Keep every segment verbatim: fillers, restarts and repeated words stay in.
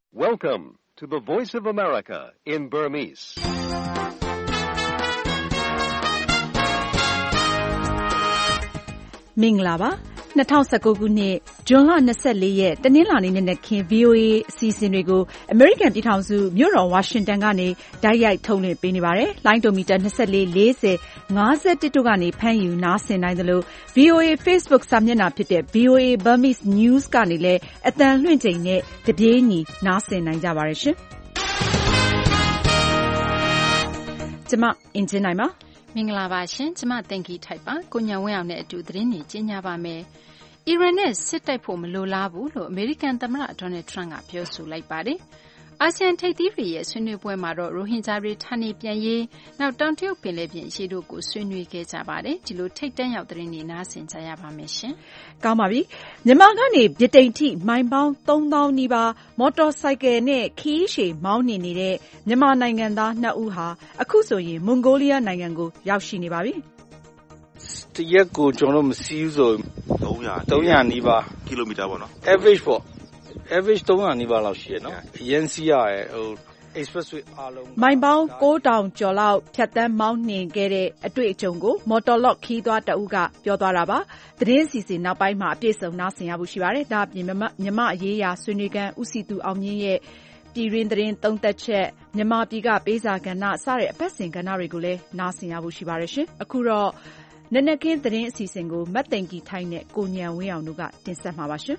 Welcome to the Voice of America in Burmese. ။မင်္ဂလာပါ။၂၀၁၉ခုနှစ်ဇွန်လ၂၄ရက်တနင်္လာနေ့နံနက်ခင်း ဗွီအိုအေ အစီအစဉ်တွေကိုအမေရိကန်ပြည်ထောင်စုမြို့တော်ဝါရှင်တန်ကနေတိုက်ရိုက်ထုတ်လွှင့်ပေးနေပါတယ်။လိုင်းဒိုမီတာ၂၄၊၄၀၊၅၁တို့ကနေဖမ်းယူနားဆင်နိုင်သလို ဗွီအိုအေ Facebook စာမျက်နှာဖြစ်တဲ့ ဗွီအိုအေ Burmese News ကနေလည်းအသံလွှင့်ချိန်နဲ့တပြေးညီနားဆင်နိုင်ကြပါတယ်ရှင်။ကျွန်မအင်ဂျင်နိုင်ပါမင်္ဂလာပါရှင်ကျမတင်ကြီးထိုက်ပါကိုညံဝင်းအောင်နဲ့အတူသတင်းတွေကြီးညာပါမယ်အီရန်နဲ့စစ်တိုက်ဖို့မလိုလားဘူးလို့အမေရိကန်သမ္မတဒေါ်နယ်ထရန့်ကပြောဆိုလိုက်ပါတယ်အာဆီယံထိပ်သီးတွေရဲ့ဆွေးနွေးပွဲမှာတော့ရိုဟင်ဂျာတွေဌာနေပြန်ရေးနောက်တောင်တရုတ်ပင်လယ်ပြင်အရေးတို့ကိုဆွေးနွေးခဲ့ကြပါတယ်ဒီလိုထိပ်တန်းရောက်သတင်းတွေနားဆင်ကြရပါမယ်ရှင်ကောင်းပါပြီမြန်မာကနေဗြိတိန်ထိမိုင်ပေါင်းသုံးသောင်းနီးပါးမော်တော်ဆိုင်ကယ်နဲ့ခီးရှည်မောင်းနေနေတဲ့မြန်မာနိုင်ငံသားနှစ်ဦးဟာအခုဆိုရင်မွန်ဂိုလီးယားနိုင်ငံကိုရောက်ရှိနေပါပြီတရက်ကိုကျွန်တော်တို့မစီးဘူးဆိုသုံးရာသုံးရာနီးပါးကီလိုမီတာပေါ့နော် average ပေါ့ average သုံးရာနီးပါးလောက်ရှိရနော်အရင်စီးရရဲ့ဟို expressway အားလုံးမိုင်ပေါင်းကိုးထောင်ကျော်လောက်ဖြတ်တန်းမောင်းနှင်ခဲ့တဲ့အတွေ့အကြုံကိုမော်တော်လော့ခီးသွားတအုပ်ကပြောသွားတာပါသတင်းစီစဉ်နောက်ပိုင်းမှာအပြည့်စုံနားဆင်ရဖို့ရှိပါတယ်ဒါအပြင်မြမအရေးရာဆွေးနွေးခန်းဦးစီသူအောင်မြင့်ရဲ့ပြည်ရင်းသတင်းသုံးသက်ချက်မြန်မာပြည်ကပေးစာကဏ္ဍစတဲ့အပတ်စဉ်ကဏ္ဍတွေကိုလည်းနားဆင်ရဖို့ရှိပါတယ်ရှင်အခုတော့နနက်ခင်းသတင်းအစီအစဉ်ကိုမတ်သိန်ကြီးထိုင်းနဲ့ကိုညံဝင်းအောင်တို့ကတင်ဆက်မှာပါရှင်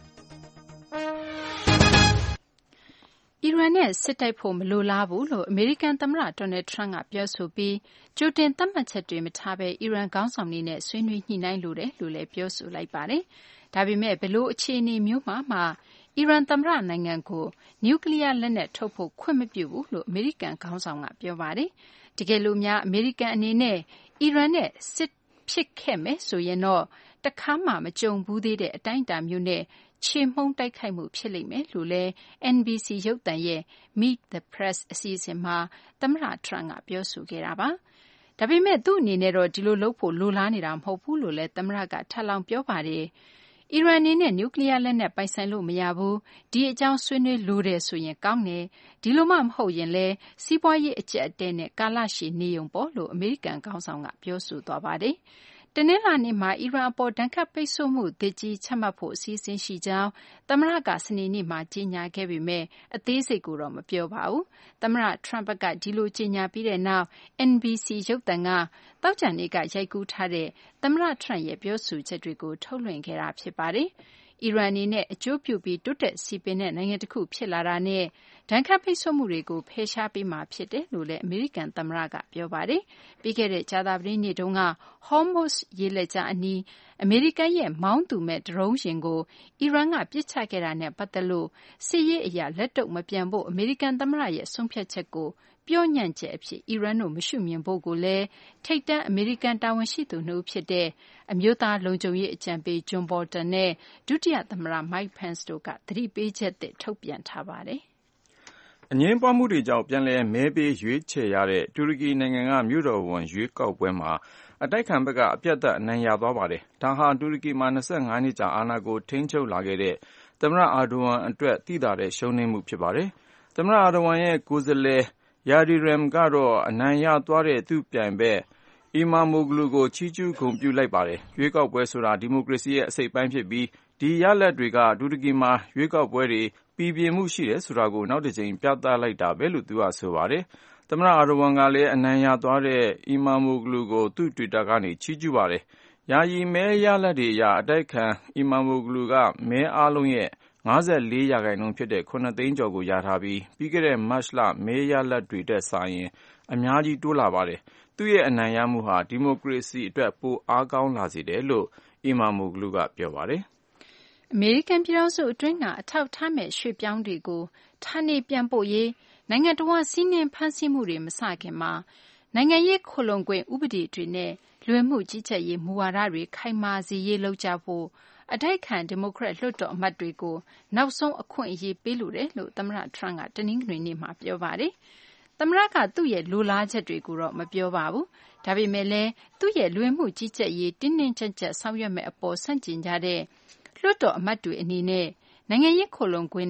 အီရန်နဲ့စစ်တိုက်ဖို့မလိုလားဘူးလို့အမေရိကန်သမ္မတဒေါ်နယ်ထရန့်ကပြောဆိုပြီးကြိုတင်သတ်မှတ်ချက်တွေမထားဘဲအီရန်ခေါင်းဆောင်တွေနဲ့ဆွေးနွေးညှိနှိုင်းလိုတယ်လို့လည်းပြောဆိုလိုက်ပါတယ်။ဒါပေမဲ့ဘယ်လိုအခြေအနေမျိုးမှာမှအီရန်သမ္မတနိုင်ငံကိုနျူကလ িয়ার လက်နက်ထုတ်ဖို့ခွင့်မပြုဘူးလို့အမေရိကန်ခေါင်းဆောင်ကပြောပါတယ်။တကယ်လို့များအမေရိကန်အနေနဲ့အီရန်နဲ့စစ်ဖြစ်ခဲ့မယ်ဆိုရင်တော့တခါမှမကြုံဘူးသေးတဲ့အတိုင်းအတာမျိုးနဲ့ချေမှုန်းတိုက်ခိုက်မှုဖြစ်လိမ့်မယ်လို့လည်း အန် ဘီ စီ ရုပ်သံရဲ့ Meet the Press အစီအစဉ်မှာသမ္မတထရန့်ကပြောဆိုခဲ့တာပါ။ဒါပေမဲ့သူ့အနေနဲ့တော့ဒီလိုလုပ်ဖို့လိုလားနေတာမဟုတ်ဘူးလို့လည်းသမ္မတကထပ်လောင်းပြောပါတယ်။အီရန်အနေနဲ့နျူကလ িয়ার လက်နက်ပိုင်ဆိုင်လို့မရဘူး။ဒီအကြောင်းဆွေးနွေးလိုတယ်ဆိုရင်ကောင်းတယ်။ဒီလိုမှမဟုတ်ရင်လည်းစီးပွားရေးအကျပ်အတည်းနဲ့ကာလရှည်နေုံပေါ့လို့အမေရိကန်ခေါင်းဆောင်ကပြောဆိုသွားပါတယ်။တနင်္လာနေ့မှာအီရန်အပေါ်ဒဏ်ခတ်ပိတ်ဆို့မှုသစ်ကြီးချမှတ်ဖို့အစီအစဉ်ရှိကြောင်းသမ္မတကစနေနေ့မှာကြေညာခဲ့ပေမဲ့အသေးစိတ်ကိုတော့မပြောပါဘူး။သမ္မတထရန့်ကဒီလိုကြေညာပြီးတဲ့နောက် အန် ဘီ စီ ရုပ်သံကသောကြာနေ့ကရိုက်ကူးထားတဲ့သမ္မတထရန့်ရဲ့ပြောဆိုချက်တွေကိုထုတ်လွှင့်ခဲ့တာဖြစ်ပါတယ်။အီရန်အနေနဲ့အကျိုးပြုပြီးတိုးတက်စီပင်တဲ့နိုင်ငံတစ်ခုဖြစ်လာတာနဲ့ဒဏ်ခတ်ပိတ်ဆို့မှုတွေကိုဖယ်ရှားပေးမှာဖြစ်တယ်လို့လည်းအမေရိကန်သမ္မတကပြောပါတယ်။ပြီးခဲ့တဲ့ကြာသပတေးနေ့တုန်းက Hormuz ရေလက်ကြားအနီးအမေရိကန်ရဲ့မောင်းသူမဲ့ဒရုန်းယာဉ်ကိုအီရန်ကပစ်ချခဲ့တာနဲ့ပတ်သက်လို့စစ်ရေးအရလက်တုံ့မပြန်ဖို့အမေရိကန်သမ္မတရဲ့ဆုံးဖြတ်ချက်ကိုပြောညံ့ချက်အဖြစ်အီရန်တို့မရှုမြင်ဖို့ကိုလည်းထိပ်တန်းအမေရိကန်တာဝန်ရှိသူနှစ်ဦးဖြစ်တဲ့အမျိုးသားလုံခြုံရေးအကြံပေး John Bolton နဲ့ဒုတိယသမ္မတ Mike Pence တို့ကသတိပေးချက်သစ်ထုတ်ပြန်ထားပါတယ်။အငြင်းပွားမှုတွေကြောင့်ပြန်လည်မဲပေးရွေးချယ်ရတဲ့တူရကီနိုင်ငံကမြို့တော်ဝန်ရွေးကောက်ပွဲမှာအတိုက်ခံဘက်ကအပြတ်သက်အနိုင်ရသွားပါတယ်။ဒါဟာတူရကီမှာ၂၅နှစ်ကြာအာဏာကိုထိန်းချုပ်လာခဲ့တဲ့သမ္မတအာဒိုဝမ်အတွက်သိသာတဲ့ရှုံးနိမ့်မှုဖြစ်ပါတယ်။သမ္မတအာဒိုဝမ်ရဲ့ကိုယ်စားလှယ်ယာဒီရမ်ကတော့အနိုင်ရသွားတဲ့သူ့ပြိုင်ဘက်အီမာမိုဂလူကိုချီးကျူးဂုဏ်ပြုလိုက်ပါတယ်။ရွေးကောက်ပွဲဆိုတာဒီမိုကရေစီရဲ့အစိတ်အပိုင်းဖြစ်ပြီးဒီရလဒ်တွေကတူရကီမှာရွေးကောက်ပွဲတွေပြည်ပြင်းမှုရှိတယ်ဆိုတာကိုနောက်တစ်ကြိမ်ပြသလိုက်တာပဲလို့သူကဆိုပါတယ်။သမ္မတအာဒိုဝမ်ကလည်းအနိုင်ရသွားတဲ့အီမာမိုဂလူကိုသူ့ Twitter ကနေချီးကျူးပါတယ်။ယာယီမဲရလဒ်တွေအရအတိုက်ခံအီမာမိုဂလူကမဲအားလုံးရဲ့၅၄ရာခိုင်နှုန်းဖြစ်တဲ့ခုနှစ်သိန်းကျော်ကိုရထားပြီးပြီးခဲ့တဲ့မတ်လမဲရလဒ်တွေတက်စာရင်အများကြီးတိုးလာပါတယ်။သူ့ရဲ့အနိုင်ရမှုဟာဒီမိုကရေစီအတွက်ပိုအားကောင်းလာစေတယ်လို့အီမာမိုဂလူကပြောပါတယ်။အမေရိကန်ပြည်ထောင်စုအတွင်းကအထောက်ထားမဲ့ရွှေ့ပြောင်းတွေကိုဌာနေပြန်ပို့ရေးနိုင်ငံတော်ဝန်စီးနှင်းဖမ်းဆီးမှုတွေမစခင်မှာနိုင်ငံရေးခိုလုံခွင့်ဥပဒေတွေနဲ့လွှဲမှုကြီးကြပ်ရေးမူဝါဒတွေခိုင်မာစေရေးလုပ်ကြဖို့အတိုက်ခံဒီမိုကရက်လွှတ်တော်အမတ်တွေကိုနောက်ဆုံးအခွင့်အရေးပေးလိုတယ်လို့သမ္မတထရန့်ကတနင်္ဂနွေနေ့မှာပြောပါတယ်။သမ္မတကသူ့ရဲ့လိုလားချက်တွေကိုတော့မပြောပါဘူး။ဒါပေမဲ့လည်းသူ့ရဲ့လွှဲမှုကြီးကြပ်ရေးတင်းတင်းကျပ်ကျပ်ဆောင်ရွက်မဲ့အပေါ်ဆန့်ကျင်ကြတဲ့လွှတ်တော်အမတ်တွေအနေနဲ့နိုင်ငံရေးခိုလုံခွင့်နဲ့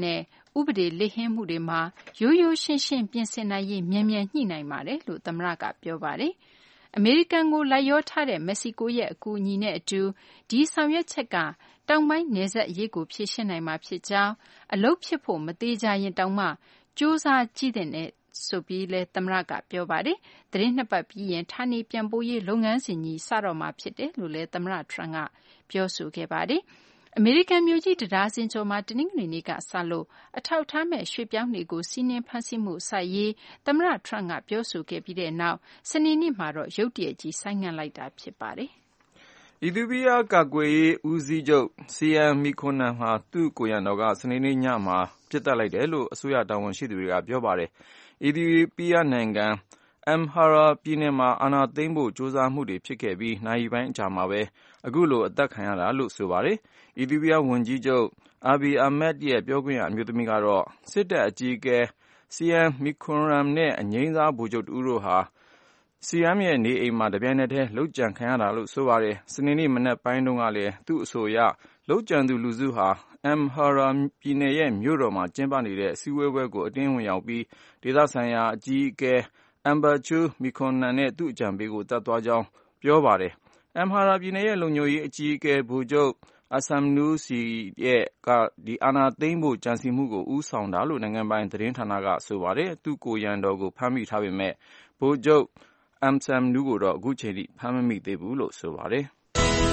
ဥပဒေလိမ်ဟင်းမှုတွေမှာရိုးရိုးရှင်းရှင်းပြင်ဆင်နိုင်ရေးမြန်မြန်ညှိနှိုင်းပါတယ်လို့သမ္မတကပြောပါတယ်။အမေရိကန်ကိုလိုက်ရောထားတဲ့မက္ကဆီကိုရဲ့အကူအညီနဲ့အတူဒီဆောင်ရွက်ချက်ကတောင်ပိုင်းနယ်စပ်အရေးကိုဖြေရှင်းနိုင်မှာဖြစ်ကြောင်းအလုပ်ဖြစ်ဖို့မသေးကြရင်တောင်မှစူးစမ်းကြည့်တဲ့ဆိုပြီးလဲသမ္မတကပြောပါတယ်။သတင်းနှစ်ပတ်ပြီးရင်ဌာနေပြန်ပို့ရေးလုပ်ငန်းစဉ်ကြီးစတော့မှာဖြစ်တယ်လို့လဲသမ္မတထရန့်ကပြောဆိုခဲ့ပါတယ်။အမေရိကန်မျိုးကြီးတဒါဇင်ကျော်မှာတနင်္ဂနွေနေ့ကစလို့အထောက်ထားမဲ့ရွှေပြောင်းတွေကိုစီးနင်းဖမ်းဆီးမှုစိုက်ရေးသမ္မတထရန့်ကပြောဆိုခဲ့ပြီးတဲ့နောက်စနေနေ့မှာတော့ရုတ်တရက်ကြီးဆိုင်းငံ့လိုက်တာဖြစ်ပါတယ်။အီသီယိုးပီးယားကာကွယ်ရေးဦးစီးချုပ်စီယမ်မီခွန်နန်ဟာသူ့ကိုယ်ရံတော်ကစနေနေ့ညမှာပြစ်တက်လိုက်တယ်လို့အစိုးရတာဝန်ရှိသူတွေကပြောပါတယ်။အီသီယိုးပီးယားနိုင်ငံအမ်ဟာရာပြည်နယ်မှာအာဏာသိမ်းဖို့ကြိုးစားမှုတွေဖြစ်ခဲ့ပြီးနာရီပိုင်းအကြာမှာပဲအခုလိုအသက်ခံရတာလို့ဆိုပါတယ်။အီသီယိုးပီးယားဝန်ကြီးချုပ်အာဘီအာမက်ရဲ့ပြောခွင့်ရအမျိုးသမီးကတော့စစ်တပ်အကြီးအကဲစီယမ်မီခွန်နန်နဲ့အငြိမ်းစားဗိုလ်ချုပ်တဦးတို့ဟာစီယမ်ရဲ့နေအိမ်မှာတပြိုင်နက်တည်းလုပ်ကြံခံရတာလို့ဆိုပါတယ်။စနေနေ့မနက်ပိုင်းတုန်းကလည်းသူ့အဆိုအရလုပ်ကြံသူလူစုဟာအမ်ဟာရာပြည်နယ်ရဲ့မြို့တော်မှာကျင်းပနေတဲ့အစည်းအဝေးပွဲကိုအတင်းဝင်ရောက်ပြီးဒေသဆိုင်ရာအကြီးအကဲအမ်ဘာချူမီခွန်နန်နဲ့သူ့အကြံပေးကိုတတ်သွားကြောင်းပြောပါတယ်။အမ်ဟာရာပြည်နယ်ရဲ့လုံခြုံရေးအကြီးအကဲဗိုလ်ချုပ်အဆမ်နူစီရဲ့ကဒီအာနာသိမ့်ဖို့ကြံစီမှုကိုဦးဆောင်တာလို့နိုင်ငံပိုင်သတင်းဌာနကဆိုပါတယ်။သူ့ကိုရံတော်ကိုဖမ်းမိထားပေမဲ့ဗိုလ်ချုပ်အမ်ဆမ်နူကိုတော့အခုချိန်ထိဖမ်းမမိသေးဘူးလို့ဆိုပါတယ်။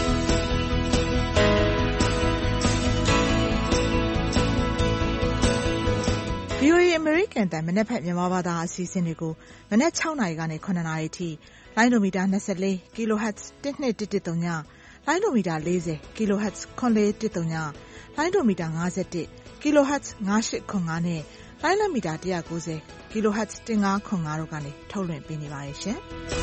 ဗွီအိုအေ အမေရိကန်အသံမနက်ဖြန်မြန်မာဘာသာအစီအစဉ်တွေကိုမနက်၆နာရီကနေ၇နာရီထိလိုင်းဒိုမီတာ၂၄ kHz ၁၂၁၁၃ညလိုင်းဒိုမီတာ၄၀ kHz ၇၄၁၃ညလိုင်းဒိုမီတာ၅၁ kHz ၅၈၇၅နဲ့လိုင်းလံမီတာ၁၉၀ kHz ၁၅၇၅တို့ကနေထုတ်လွှင့်ပေးနေပါတယ်ရှင်။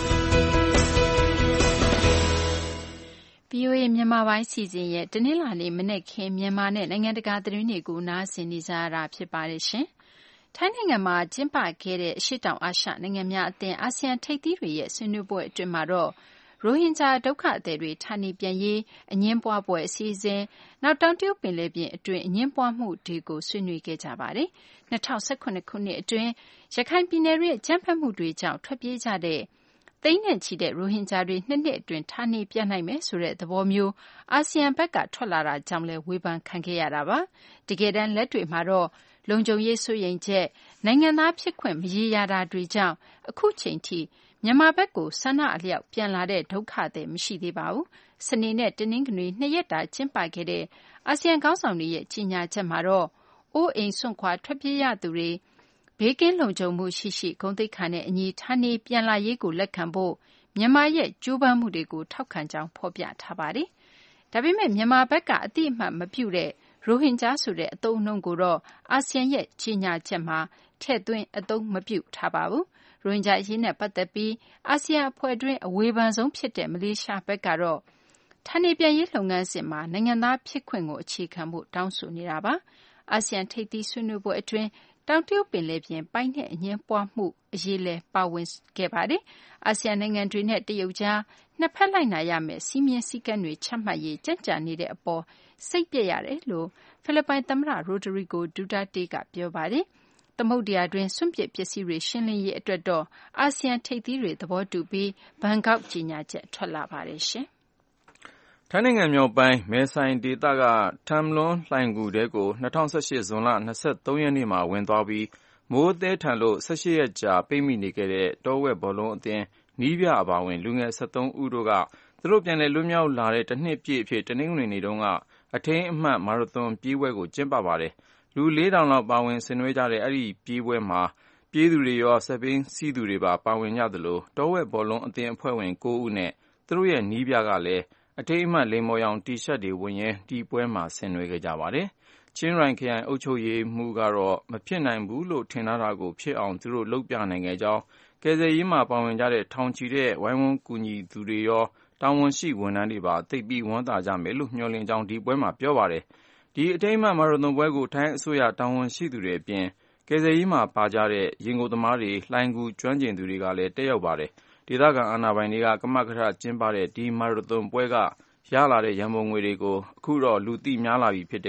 ဗွီအိုအေမြန်မာပိုင်းစီစဉ်ရဲ့တနင်္လာနေ့မနက်ခင်းမြန်မာနဲ့နိုင်ငံတကာသတင်းတွေကိုနားဆင်နေကြရတာဖြစ်ပါတယ်ရှင်။ထိုင်းနိုင်ငံမှာကျင်းပခဲ့တဲ့အရှေ့တောင်အာရှနိုင်ငံများအသင်းအာဆီယံထိပ်သီးတွေရဲ့ဆွေးနွေးပွဲအတွင်းမှာတော့ရိုဟင်ဂျာဒုက္ခသည်တွေဌာနေပြန်ရေးအငြင်းပွားပွဲအစီအစဉ်နောက်တောင်တရုတ်ပင်လယ်ပြင်အတွင်းအငြင်းပွားမှုတွေကိုဆွေးနွေးခဲ့ကြပါတယ်။၂၀၁၇ခုနှစ်အတွင်းရခိုင်ပြည်နယ်ရဲ့အကြမ်းဖက်မှုတွေကြောင့်ထွက်ပြေးကြတဲ့သိန်းနဲ့ချီတဲ့ရိုဟင်ဂျာတွေနှစ်နှစ်အတွင်းဌာနေပြန်နိုင်မယ်ဆိုတဲ့သဘောမျိုးအာဆီယံဘက်ကထွက်လာတာကြောင့်လည်းဝေဖန်ခံခဲ့ရတာပါ။တကယ်တမ်းလက်တွေ့မှာတော့လုံခြုံရေးစိုးရိမ်ချက်နိုင်ငံသားဖြစ်ခွင့်မရေရာတာတွေကြောင့်အခုချိန်ထိမြန်မာဘက်ကိုဆန္ဒအလျောက်ပြန်လာတဲ့ဒုက္ခသည်မရှိသေးပါဘူး။စနေနဲ့တနင်္ဂနွေနှစ်ရက်တာကျင်းပခဲ့တဲ့အာဆီယံခေါင်းဆောင်တွေရဲ့ကြေညာချက်မှာတော့အိုးအိမ်စွန့်ခွာထွက်ပြေးရသူတွေဘေးကင်းလုံခြုံမှုရှိရှိဂုဏ်သိက္ခာနဲ့အညီဌာနေပြန်လာရေးကိုလက်ခံဖို့မြန်မာရဲ့ကြိုးပမ်းမှုတွေကိုထောက်ခံကြောင်းဖော်ပြထားပါတယ်။ဒါပေမဲ့မြန်မာဘက်ကအတိအမှတ်မပြုတဲ့ရိုဟင်ဂျာဆိုတဲ့အသုံးအနှုန်းကိုတော့အာဆီယံရဲ့ကြေညာချက်မှာထည့်သွင်းအသုံးမပြုထားပါဘူး။ရိုဟင်ဂျာအရေးနဲ့ပတ်သက်ပြီးအာဆီယံအဖွဲ့တွင်းအဝေဖန်ဆုံးဖြစ်တဲ့မလေးရှားဘက်ကတော့ဌာနေပြန်ရေးလုပ်ငန်းစဉ်မှာနိုင်ငံသားဖြစ်ခွင့်ကိုအခြေခံဖို့တောင်းဆိုနေတာပါ။အာဆီယံထိပ်သီးဆွေးနွေးပွဲအတွင်းတောင်တရုတ်ပင်လယ်ပြင်ပိုင်နက်အငြင်းပွားမှုအရေးလည်းပါဝင်ခဲ့ပါတယ်။အာဆီယံနိုင်ငံတွေနဲ့တရုတ်ကြားနှစ်ဖက်လိုက်နာရမယ့်စည်းမျဉ်းစည်းကမ်းတွေချမှတ်ရေးကြန့်ကြာနေတဲ့အပေါ်စိတ်ပျက်ရတယ်လို့ဖိလစ်ပိုင်သမ္မတရိုဒရီဂိုဒူတာတေးကပြောပါတယ်။သမုဒ္ဒရာတွင်းစွန့်ပစ်ပစ္စည်းတွေရှင်းလင်းရေးအတွက်တော့အာဆီယံထိပ်သီးတွေသဘောတူပြီးဘန်ကောက်ကြေညာချက်ထွက်လာပါတယ်ရှင်။ထိုင်းနိုင်ငံမြောက်ပိုင်းမဲဆိုင်ဒေသကထမ်လွန်းလှိုဏ်ဂူထဲကို၂၀၁၈ဇွန်လ၂၃ရက်နေ့မှာဝင်သွားပြီးမိုးသည်းထန်လို့၁၈ရက်ကြာပိတ်မိနေခဲ့တဲ့တောဝက်ဘောလုံးအသင်းနည်းပြအပါအဝင်လူငယ်၁၃ဦးတို့ကသူတို့ပြန်လည်လွတ်မြောက်လာတဲ့တနှစ်ပြည့်အဖြစ်တနင်္ဂနွေနေ့တုန်းကအထိမ်းအမှတ်မာရသွန်ပြေးပွဲကိုကျင်းပပါတယ်။လူလေးထောင်လောက်ပါဝင်ဆင်နွှဲကြတဲ့အဲဒီပြေးပွဲမှာပြေးသူတွေရောစက်ဘီးစီးသူတွေပါပါဝင်ကြသလိုတောဝက်ဘောလုံးအသင်းအဖွဲ့ဝင်၉ဦးနဲ့သူတို့ရဲ့နည်းပြကလည်းအထိမ်းအမှတ်လိမ္မော်ရောင်တီရှပ်တွေဝတ်ရင်းဒီပွဲမှာဆင်နွှဲခဲ့ကြပါတယ်။ချင်းရိုင်ခရိုင်အုပ်ချုပ်ရေးမှူးကတော့မဖြစ်နိုင်ဘူးလို့ထင်ထားတာကိုဖြစ်အောင်သူတို့လုပ်ပြနိုင်ခဲ့ကြောင်းကယ်ဆယ်ရေးမှာပါဝင်ကြတဲ့ထောင်ချီတဲ့ဝိုင်းဝန်းကူညီသူတွေရောတာဝန်ရှိဝန်ထမ်းတွေပါသိပ်ပြီးဝမ်းသာကြမယ်လို့မျှော်လင့်ကြောင်းဒီပွဲမှာပြောပါတယ်။ဒီအထိမ်းအမှတ်မာရသွန်ပွဲကိုထိုင်းအစိုးရတာဝန်ရှိသူတွေအပြင်ကယ်ဆယ်ရေးမှာပါကြတဲ့ရင်ငုပ်သမားတွေလှိုဏ်ဂူကျွမ်းကျင်သူတွေကလည်းတက်ရောက်ပါတယ်။ဒေသခံအာဏာပိုင်တွေကကမကထကျင်းပတဲ့ဒီမာရသွန်ပွဲကရလာတဲ့ရန်ပုံငွေတွေကိုအခုတော့လူသိများလာပြီဖြစ်တဲ့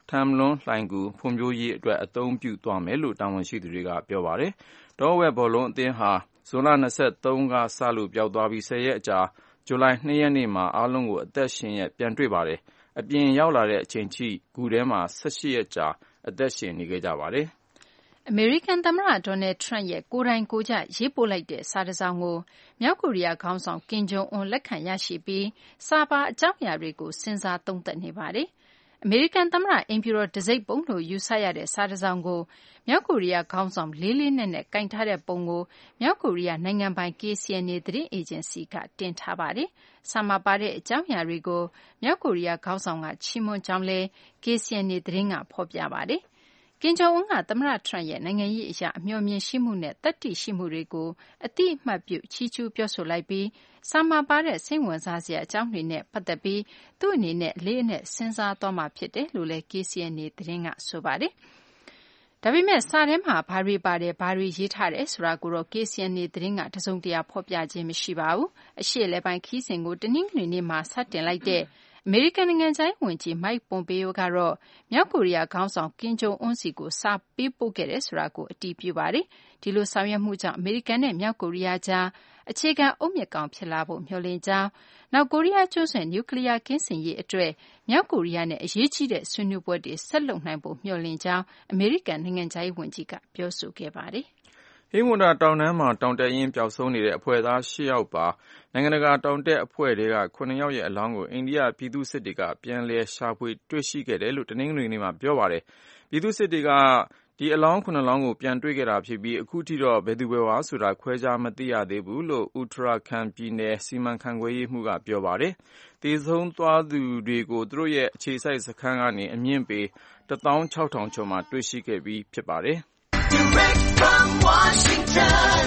ထမ်လွန်းလှိုင်ကူဖွံ့ဖြိုးရေးအတွက်အသုံးပြုသွားမယ်လို့တာဝန်ရှိသူတွေကပြောပါတယ်။တောဝက်ဘောလုံးအသင်းဟာဇွန်လ၂၃ကစလို့ပျောက်သွားပြီးဆယ်ရက်အကြာဇူလိုင်၂ရက်နေ့မှာအားလုံးကိုအသက်ရှင်ရက်ပြန်တွေ့ပါတယ်။အပြင်ရောက်လာတဲ့အချိန်ထိဂူထဲမှာ၁၈ရက်ကြာအသက်ရှင်နေခဲ့ကြပါတယ်။အမေရိကန်သမ္မတ Donald Trump ရဲ့ကိုယ်တိုင်ကိုယ်ကျရေးပို့လိုက်တဲ့စာတစ်စောင်ကိုမြောက်ကိုရီးယားခေါင်းဆောင်ကင်ဂျုံအွန်လက်ခံရရှိပြီးစာပါအကြောင်းအရာတွေကိုစဉ်းစားသုံးသပ်နေပါတယ်။အမေရိကန်သမ္မတအိမ်ဖြူတော်တံဆိပ်ပုံလို့ယူဆရတဲ့စာတစ်စောင်ကိုမြောက်ကိုရီးယားခေါင်းဆောင်လေးလေးနက်နက်ကင်ထားတဲ့ပုံကိုမြောက်ကိုရီးယားနိုင်ငံပိုင် K C N A သတင်းအေဂျင်စီကတင်ထားပါတယ်။စာမှာပါတဲ့အကြောင်းအရာတွေကိုမြောက်ကိုရီးယားခေါင်းဆောင်ကချီးမွမ်းကြောင်းလဲ K C N A သတင်းကဖော်ပြပါတယ်။ကင်ဂျုံအွန်းကသမ္မတ Trump ရဲ့နိုင်ငံရေးအရာအမျှော်မြင်ရှိမှုနဲ့သတ္တိရှိမှုတွေကိုအတိအမှတ်ပြုချီးကျူးပြောဆိုလိုက်ပြီးစာမှာပါတဲ့စိတ်ဝင်စားစရာအကြောင်းတွေနဲ့ပတ်သက်ပြီးသူ့အနေနဲ့အလေးအနက်စဉ်းစားသွားမှာဖြစ်တယ်လို့လည်း K C N A သတင်းကဆိုပါတယ်။ဒါပေမဲ့စာထဲမှာဘာတွေပါတယ်ဘာတွေရေးထားတယ်ဆိုတာကိုတော့ K C N A သတင်းကတစုံတရာဖော်ပြခြင်းမရှိပါဘူး။အရှေ့အလယ်ပိုင်းခီးစဉ်ကိုတနင်္ဂနွေနေ့မှာစတင်လိုက်တဲ့အမေရိကန်နိုင်ငံခြားရေးဝန်ကြီး Mike Pompeo ကတော့မြောက်ကိုရီးယားခေါင်းဆောင်ကင်ဂျုံအွန်းစီကိုစာပေးပို့ခဲ့တယ်ဆိုတာကိုအတည်ပြုပါတယ်။ဒီလိုဆောင်ရွက်မှုကြောင့်အမေရိကန်နဲ့မြောက်ကိုရီးယားကြားအခြေခံအုတ်မြစ်ကောင်ဖြစ်လာဖို့မျှော်လင့်ကြောင်းနောက်ကိုရီးယားကျွန်းဆွယ်နျူကလ িয়ার ကင်းစင်ရေးအတွက်မြောက်ကိုရီးယားနဲ့အရေးကြီးတဲ့ဆွေးနွေးပွဲတွေဆက်လုပ်နိုင်ဖို့မျှော်လင့်ကြောင်းအမေရိကန်နိုင်ငံခြားရေးဝန်ကြီးကပြောဆိုခဲ့ပါတယ်။ဟိမဝန္တာတောင်တန်းမှာတောင်တက်ရင်းပျောက်ဆုံးနေတဲ့အဖွဲ့သား၈ယောက်ပါနိုင်ငံတကာတောင်တက်အဖွဲ့တွေကခုနှစ်ယောက်ရဲ့အလောင်းကိုအိန္ဒိယပြည်သူ့စစ်တွေကပြန်လည်ရှာဖွေတွေ့ရှိခဲ့တယ်လို့တနင်္ဂနွေနေ့မှာပြောပါတယ်။ပြည်သူ့စစ်တွေကဒီအလောင်းခုနှစ်လောင်းကိုပြန်တွေ့ခဲ့တာဖြစ်ပြီးအခုထိတော့ဘယ်သူဘယ်ဝါဆိုတာခွဲခြားမသိရသေးဘူးလို့ Uttarakhand ပြည်နယ်စီမံခန့်ခွဲရေးမှူးကပြောပါတယ်။တည်ဆုံးသွားသူတွေကိုသူတို့ရဲ့အခြေစိုက်စခန်းကနေအမြင့်ပေတစ်သောင်းခြောက်ထောင်ကျော်မှာတွေ့ရှိခဲ့ပြီးဖြစ်ပါတယ်။ Direct from Washington,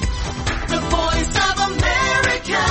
the voice of America,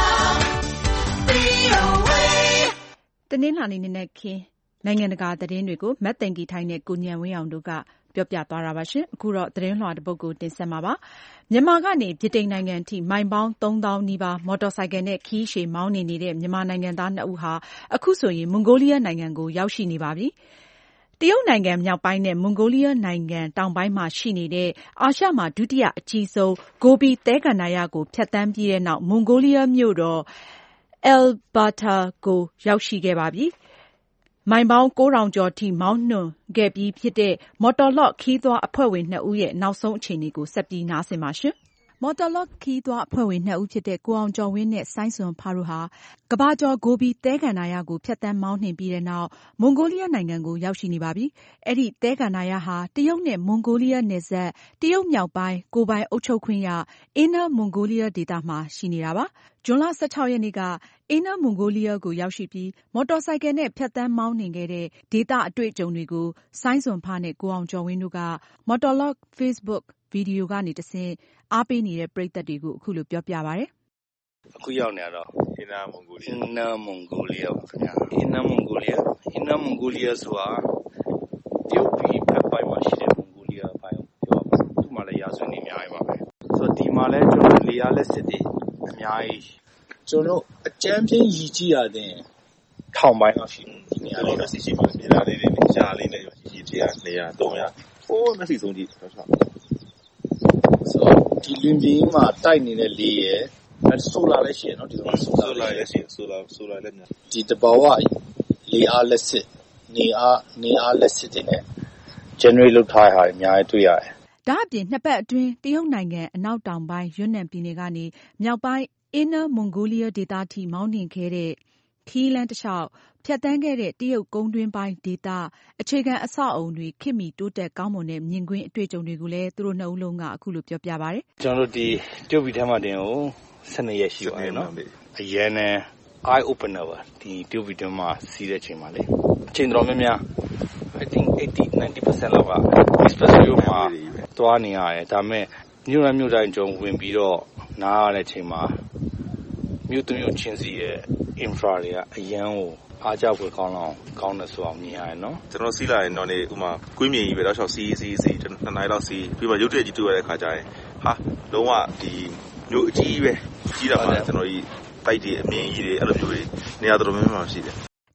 V O A တနင်္လာနေ့နေ့ခင်းနိုင်ငံတကာသတင်းတွေကိုမတ်သိန်ကီထိုင်းနဲ့ကိုညံဝင်းအောင်တို့ကပြောပြသွားတာပါရှင်။အခုတော့သတင်းလွှာတစ်ပုဒ်ကိုတင်ဆက်မှာပါ။မြန်မာကနေဗြိတိန်နိုင်ငံထိမိုင်ပေါင်းသုံးသောင်းနီးပါးမော်တော်ဆိုင်ကယ်နဲ့ခီးရှည်မောင်းနေနေတဲ့မြန်မာနိုင်ငံသားနှစ်ဦးဟာအခုဆိုရင်မွန်ဂိုလီးယားနိုင်ငံကိုရောက်ရှိနေပါပြီ။တရုတ်နိုင်ငံမြောက်ပိုင်းနဲ့မွန်ဂိုလီးယားနိုင်ငံတောင်ပိုင်းမှာရှိနေတဲ့အာရှမှာဒုတိယအကြီးဆုံးဂိုဘီသဲကန္နာရကိုဖြတ်သန်းပြီးတဲ့နောက်မွန်ဂိုလီးယားမြို့တော်အယ်ဘာတာကိုရောက်ရှိခဲ့ပါပြီ။မိုင်ပေါင်းကိုးထောင်ကျော်ထိမောင်းနှင်ခဲ့ပြီးဖြစ်တဲ့မော်တော်လော့ခီးသွားအဖွဲ့ဝင်နှစ်ဦးရဲ့နောက်ဆုံးအခြေအနေကိုဆက်ပြီးနားဆင်ပါရှင်။မော်တော်လော့ခီးသွားအဖွဲ့ဝင်နှစ်ဦးဖြစ်တဲ့ကိုအောင်ကျော်ဝင်းနဲ့စိုင်းစွန်ဖားတို့ဟာကမ္ဘာကျော်ဂိုဘီသဲကန္နာရကိုဖြတ်သန်းမောင်းနှင်ပြီးတဲ့နောက်မွန်ဂိုလီးယားနိုင်ငံကိုရောက်ရှိနေပါပြီ။အဲဒီသဲကန္နာရဟာတရုတ်နဲ့မွန်ဂိုလီးယားနယ်စပ်တရုတ်မြောက်ပိုင်းကိုယ်ပိုင်အုပ်ချုပ်ခွင့်ရအင်းနားမွန်ဂိုလီးယားဒေသမှာရှိနေတာပါ။ဇွန်လ၁၆ရက်နေ့ကအင်းနားမွန်ဂိုလီးယားကိုရောက်ရှိပြီးမော်တော်ဆိုင်ကယ်နဲ့ဖြတ်သန်းမောင်းနှင်ခဲ့တဲ့ဒေသအတွေ့အကြုံတွေကိုစိုင်းစွန်ဖားနဲ့ကိုအောင်ကျော်ဝင်းတို့ကမော်တော်လော့ Facebook ဗီဒီယိုကနေတဆင့်အားပေးနေတဲ့ပရိသတ်တွေကိုအခုလိုပြောပြပါတယ်။အခုရောက်နေတော့အင်းနာမွန်ဂိုလီးယားအင်းနာမွန်ဂိုလီးယားပါခင်ဗျာ။အင်းနာမွန်ဂိုလီးယားအင်းနာမွန်ဂိုလီးယားဆိုတာတရုတ်ပြည်ဖက်ပိုင်းမှာရှိတဲ့မွန်ဂိုလီးယားပိုင်းပြောပါမယ်။သူ့မှာလည်းရာဇဝင်တွေအများကြီးပါပဲ။ဆိုတော့ဒီမှာလည်းကျွန်တော်လေယာဉ်လက်စစ်တွေအများကြီးကျွန်တော်အကြမ်းဖျင်းရည်ကြည့်ရတဲ့ထောင်ပိုင်းလောက်ရှိတယ်ဒီနေရာလေးတော့စီစီပါမြေသားလေးတွေနဲ့ရှားလေးနဲ့ရည်ကြည့်တရားနေရာသုံးရာဟိုးမျက်စိဆုံးကြည့်တော့ဆိုဆိုဒီလင်းပြင်းမှာတိုက်နေတဲ့လေရဲ့အဲဆိုလာလည်းရှိရနော်ဒီလိုဆိုလာလည်းရှိဆိုလာဆိုလာလည်းများဒီတဘာဝလေအားလက်စစ်နေအားနေအားလက်စစ်တွေနဲ့ generate လုပ်ထားတာအများကြီးတွေ့ရတယ်ဒါအပြင်နှစ်ပတ်အတွင်းတရုတ်နိုင်ငံအနောက်တောင်ပိုင်းယွန်းနန်ပြည်နယ်ကနေမြောက်ပိုင်းအင်းနားမွန်ဂိုလီးယားဒေသထိမောင်းနှင်ခဲ့တဲ့ခီးလန်းတစ်လျှောက်ဖြတ်တန်းခဲ့တဲ့တရုတ်ကုန်းတွင်းပိုင်းဒေသအခြေခံအဆောက်အုံတွေခေတ်မီတိုးတက်ကောင်းမွန်တဲ့မြင်ကွင်းအတွေ့အကြုံတွေကိုလည်းသူတို့နှစ်ဦးလုံးကအခုလိုပြောပြပါတယ်ကျွန်တော်တို့ဒီတရုတ်ပြည်ထဲမှာတင်ကို၁၂ရက်ရှိပါတယ်နော်အရင်နဲ့ eye opener ပါဒီတရုတ်ပြည်ထဲမှာစီးတဲ့အချိန်မှာလေအချိန်တော်များများ I think eighty ninety percent လောက်က expressway မှာသွားနေရတယ်ဒါပေမဲ့မြို့တိုင်းမြို့တိုင်းကျုံဝင်ပြီးတော့နားရတဲ့အချိန်မှာမြို့တစ်မြို့ချင်းစီရဲ့ infra တွေကအရန်ကိုအားကြဖွယ်ကောင်းလောက်ကောင်းတယ်ဆိုအောင်မြင်ရတယ်နော်ကျွန်တော်စီးလာရင်တော့နေဥမာကွေးမြင်ကြီးပဲတော့၆စီးစီးစီးကျွန်တော်နှစ်နိုင်လောက်စီးပြီးမှရုပ်တရက်ကြီးတွေ့ရတဲ့ခါကျရင်ဟာလုံးဝဒီမြို့အကြီးပဲကြီးတာမှကျွန်တော်ကြီးတိုက်တွေအမြင်ကြီးတွေအဲ့လိုမျိုးတွေနေရာတော်တော်များများရှိတယ်တ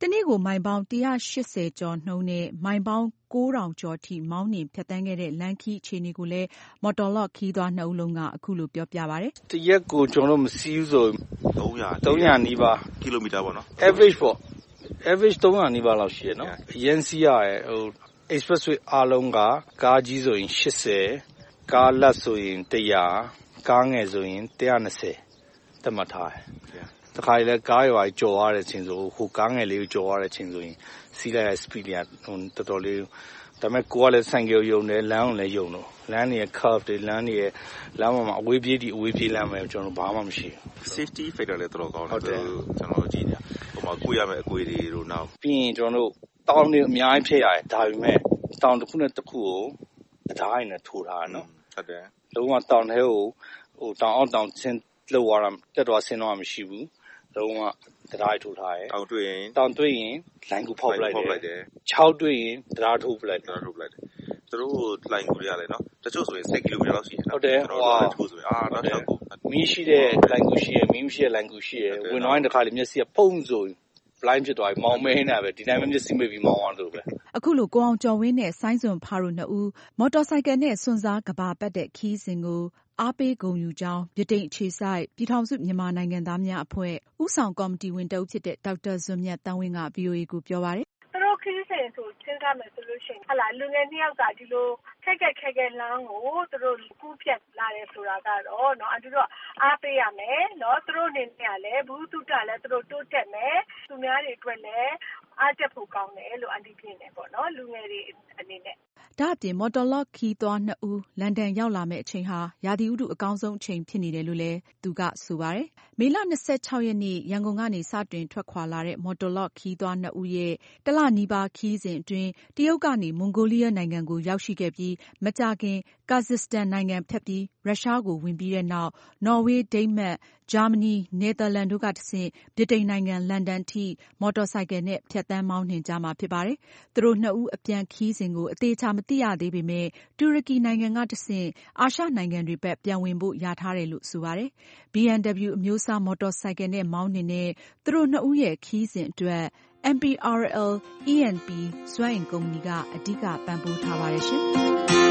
တနေ့ကိုမိုင်ပေါင်းတစ်ရာရှစ်ဆယ်ကျော်နှုန်းနဲ့မိုင်ပေါင်းကိုးထောင်ကျော်ထိမောင်းနှင်ဖြတ်သန်းခဲ့တဲ့လမ်းခီးအခြေအနေကိုလည်းမော်တော်လော့ခီးသွားနှစ်ဦးလုံးကအခုလိုပြောပြပါတယ်။တရက်ကိုကျွန်တော်တို့မစီးဘူးဆိုသုံးရာသုံးရာနီးပါးကီလိုမီတာပေါ့နော် average ပေါ့ average သုံးရာနီးပါးလောက်ရှိရနော်အရင်စီးရရဲ့ဟို expressway အားလုံးကကားကြီးဆိုရင်ရှစ်ဆယ်ကားလတ်ဆိုရင်တစ်ရာကားငယ်ဆိုရင်တစ်ရာနှစ်ဆယ်သတ်မှတ်ထားတယ်တခါလေကားရွာကြော်ရတဲ့ချိန်ဆိုဟိုကားငယ်လေးကိုကြော်ရတဲ့ချိန်ဆိုရင်စီးလိုက်တဲ့ speed ကဟိုတော်တော်လေးဒါပေမဲ့ကိုကလည်းဆိုင်ကယ်ယုံတယ်လမ်းကိုလည်းယုံတော့လမ်းတွေရဲ့ curve တွေလမ်းတွေရဲ့လမ်းပေါ်မှာအဝေးပြေးတီအဝေးပြေးလမ်းပဲကျွန်တော်ဘာမှမရှိဘူး safety factor လည်းတော်တော်ကောင်းတယ်ကျွန်တော်ကြည့်နေဟိုမှာကိုရမယ့်အကွေတွေတို့နောက်ပြီးရင်ကျွန်တော်တို့တောင်တွေအများကြီးဖြစ်ရတယ်ဒါပေမဲ့တောင်တစ်ခုနဲ့တစ်ခုကိုအသားရည်နဲ့ထိုးထားရနော်ဟုတ်တယ်လုံးဝတောင်ထဲကိုဟိုတောင်အောက်တောင်ဆင်းလောက်ရတာတက်သွားဆင်းတော့မရှိဘူးလုံးဝတရားထိုးထားတယ်တောင်တွေ့ရင်တောင်တွေ့ရင်လိုင်းကူဖောက်ပလိုက်တယ်ချောက်တွေ့ရင်တရားထိုးပလိုက်တယ်တရားထိုးပလိုက်တယ်သူတို့လိုင်းကူတွေရတယ်နော်တချို့ဆိုရင်ဆယ်ကီလိုမီတာလောက်ရှိတယ်ဟုတ်တယ်ဟိုတချို့ဆိုရင်အာနောက်ချက်ကိုမီးရှိတဲ့လိုင်းကူရှိရယ်မီးမရှိတဲ့လိုင်းကူရှိရယ်ဝင်သွားရင်တခါလေမျက်စိကဖုံးဆို blind ဖြစ်သွားပြီမောင်မဲနေတာပဲဒီတိုင်းပဲမျက်စိမိတ်ပြီးမောင်းအောင်လို့ပဲအခုလိုကိုအောင်ကျော်ဝင်းနဲ့ဆိုင်းစွန်ဖားတို့နှစ်ဦးမော်တော်ဆိုင်ကယ်နဲ့စွန့်စားကဘာပတ်တဲ့ခီးစဉ်ကိုအားပေးဂုဏ်ယူကြောင်းဗြိတိန်အခြေစိုက်ပြည်ထောင်စုမြန်မာနိုင်ငံသားများအဖွဲ့ဦးဆောင်ကော်မတီဝင်တဦးဖြစ်တဲ့ဒေါက်တာဇွန်မြတ်တန်းဝင်းက ဗွီအိုအေကိုပြောပါတယ်သူတို့ခီးစဉ်ဆိုစဉ်းစားမယ်ဆိုလို့ရှိရင်ဟလာလူငယ်နှစ်ယောက်ကဒီလိုခက်ခက်ခက်ခက်လမ်းကိုသူတို့ကူးပြတ်လာတယ်ဆိုတာကတော့เนาะသူတို့အားပေးရမယ်เนาะသူတို့အနေနဲ့လည်းဘူးတုတလည်းသူတို့တိုးတက်မယ်သူများတွေအတွက်လည်းအားတက်ဖို့ကောင်းတယ်လို့အန်တီပြင်းနေပေါ့နော်လူငယ်တွေအနေနဲ့ဒါအပြင်မော်တော်လော့ခီးသွားနှစ်ဦးလန်ဒန်ရောက်လာမယ့်အချိန်ဟာရာသီဥတုအကောင်းဆုံးအချိန်ဖြစ်နေတယ်လို့လည်းသူကဆိုပါတယ်။မေလ၂၆ရက်နေ့ရန်ကုန်ကနေစတင်ထွက်ခွာလာတဲ့မော်တော်လော့ခီးသွားနှစ်ဦးရဲ့တလနီးပါးခီးစဉ်အတွင်းတရုတ်ကနေမွန်ဂိုလီးယားနိုင်ငံကိုရောက်ရှိခဲ့ပြီးမကြာခင်ကာဇက်စတန်နိုင်ငံဖြတ်ပြီးရုရှားကိုဝင်ပြီးတဲ့နောက်နော်ဝေး၊ဒိန်းမတ်၊ဂျာမနီ၊နယ်သာလန်တို့ကတဆင့်ဗြိတိန်နိုင်ငံလန်ဒန်ထိမော်တော်ဆိုင်ကယ်နဲ့ဖြတ်သန်းမောင်းနှင်ကြမှာဖြစ်ပါတယ်။သူတို့နှစ်ဦးအပြန်ခီးစဉ်ကိုအသေအချာမသိရသေးပေမဲ့တူရကီနိုင်ငံကတဆင့်အာရှနိုင်ငံတွေဘက်ပြန်ဝင်ဖို့ရထားတယ်လို့ဆိုပါတယ်။ ဘီ အမ် ဒဘလျူ အမျိုးအစားမော်တော်ဆိုင်ကယ်နဲ့မောင်းနှင်တဲ့သူတို့နှစ်ဦးရဲ့ခီးစဉ်အတွက် အမ် ပီ အာရ် အယ် အီ အန် ပီ စွမ်းအင်ကုမ္ပဏီကအဓိကပံ့ပိုးထားပါတယ်ရှင်။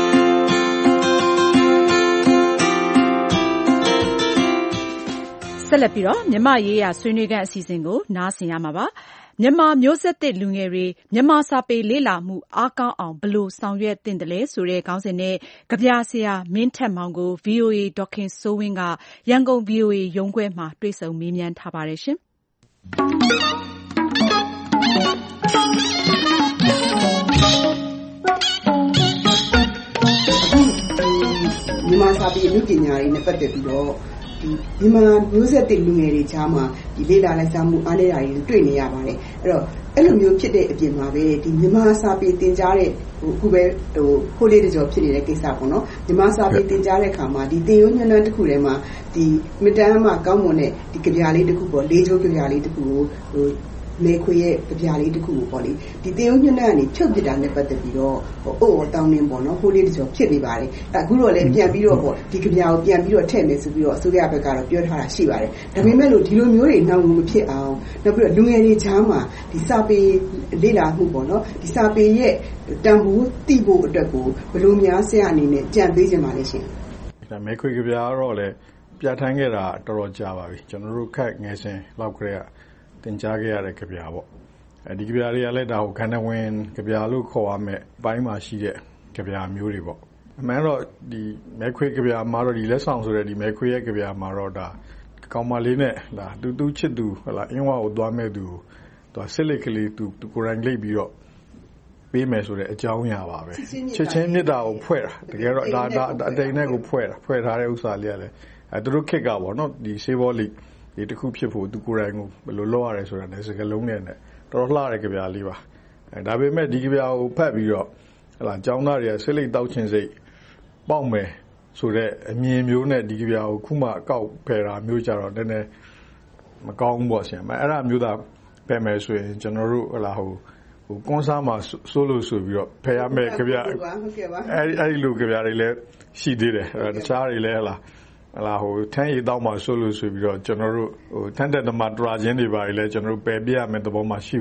ဆက်လက်ပြီးတော့မြန်မာရေးရာဆွေးနွေးခန်းအစီအစဉ်ကိုနားဆင်ရမှာပါ။မြန်မာမျိုးဆက်သစ်လူငယ်တွေမြန်မာစာပေလေ့လာမှုအားကောင်းအောင်ဘယ်လိုဆောင်ရွက်သင့်တယ်လဲဆိုတဲ့ခေါင်းစဉ်နဲ့ကဗျာဆရာမင်းထက်မောင်ကို ဗွီအိုအေဒေါ်ခင်စိုးဝင်းကရန်ကုန် ဗွီအိုအေရုံးခွဲမှာတွေ့ဆုံမေးမြန်းထားပါတယ်ရှင်။မြန်မာစာပေအမှုပညာတွေနဲ့ပတ်သက်ပြီးတော့ဒီမြန်မာမျိုးဆက်တဲ့လူငယ်တွေကြားမှာဒီလေ့လာလိုက်စားမှုအားနည်းတာတွေတွေ့နေရပါတယ်အဲ့တော့အဲ့လိုမျိုးဖြစ်တဲ့အပြင်မှာပဲဒီမြန်မာစာပေသင်ကြားတဲ့ဟိုအခုပဲဟိုခိုးလေးတကြောဖြစ်နေတဲ့ကိစ္စပေါ့နော်မြန်မာစာပေသင်ကြားတဲ့အခါမှာဒီသင်ရိုးညွှန်းတမ်းတစ်ခုထဲမှာဒီမတန်းမှာကောင်းမွန်တဲ့ဒီကြပြလေးတစ်ခုပေါ့လေးချိုးကြပြလေးတစ်ခုကိုဟိုမေခွေရဲ့ကြပြလေးတစ်ခုကိုပေါ့လေဒီသင်ရိုးညွှန်းတမ်းကနေချုပ်ပစ်တာနဲ့ပတ်သက်ပြီးတော့ဟိုအိုးတောင်းနေပေါ့နော်ခိုးလေးတကြောဖြစ်နေပါတယ်အခုတော့လည်းပြန်ပြီးတော့ပေါ့ဒီကြပြကိုပြန်ပြီးတော့ထည့်မယ်ဆိုပြီးတော့အစိုးရဘက်ကတော့ပြောထားတာရှိပါတယ်ဒါပေမဲ့လို့ဒီလိုမျိုးတွေနောက်မဖြစ်အောင်နောက်ပြီးတော့လူငယ်တွေကြားမှာဒီစာပေလေ့လာမှုပေါ့နော်ဒီစာပေရဲ့တန်ဖိုးသိဖို့အတွက်ကိုဘယ်လိုများဆရာအနေနဲ့ကြံပေးခြင်းပါလဲရှင်ဒါမေခွေကြပြတော့လည်းပြဋ္ဌာန်းခဲ့တာတော်တော်ကြာပါပြီကျွန်တော်တို့ခက်ငယ်စဉ်လောက်ကြရတင်ကြားခဲ့ရတဲ့ကြပြပေါ့အဲဒီကြပြတွေကလည်းဒါကိုခန္ဓာဝင်ကြပြလို့ခေါ်ရမယ်အပိုင်းမှာရှိတဲ့ကြပြမျိုးတွေပေါ့အမှန်တော့ဒီမဲခွေကြပြမှာတော့ဒီလက်ဆောင်ဆိုတဲ့ဒီမဲခွေရဲ့ကြပြမှာတော့ဒါကောင်မလေးနဲ့လာတူတူချစ်သူဟလာအင်းဝါကိုသွားမဲ့သူသူစစ်လက်ကလေးသူသူကိုယ်တိုင်လိပ်ပြီးတော့ပေးမယ်ဆိုတဲ့အကြောင်းအရာပါပဲချစ်ချင်းမြတ်တာကိုဖွဲ့တာတကယ်တော့ဒါဒါအတိမ်နဲ့ကိုဖွဲ့တာဖွဲ့ထားတဲ့ဥစ္စာလေးကလည်းအဲသူတို့ခက်ကပေါ့နော်ဒီဆေးဘောလိဒီတစ်ခုဖြစ်ဖို့သူကိုယ်တိုင်ကိုဘယ်လိုလုပ်ရလဲဆိုတာလည်းစကလုံးနဲ့တော်တော်လှတဲ့ကြပြလေးပါအဲဒါပေမဲ့ဒီကြပြကိုဖတ်ပြီးတော့ဟလာကျောင်းသားတွေကစစ်လိပ်တောက်ချင်စိတ်ပေါက်မယ်ဆိုတဲ့အမြင်မျိုးနဲ့ဒီကြပြကိုခုမှအကောက်ဖယ်တာမျိုးကြတော့နည်းနည်းမကောင်းဘူးပေါ့ဆရာမအဲ့ဒါမျိုးသာဖယ်မယ်ဆိုရင်ကျွန်တော်တို့ဟလာဟိုဟိုကွန်ဆာမှာဆိုလို့ဆိုပြီးတော့ဖယ်ရမယ်ကြပြအဲ့အဲ့ဒီလိုကြပြတွေလည်းရှိသေးတယ်တခြားတွေလည်းဟလာဟလာဟိုထန်းရည်တောက်မှာဆိုလို့ဆိုပြီးတော့ကျွန်တော်တို့ဟိုထန်းတက်တမတရာချင်းတွေပါလေကျွန်တော်တို့ပယ်ပြရမယ်သဘောမှရှိပါတယ်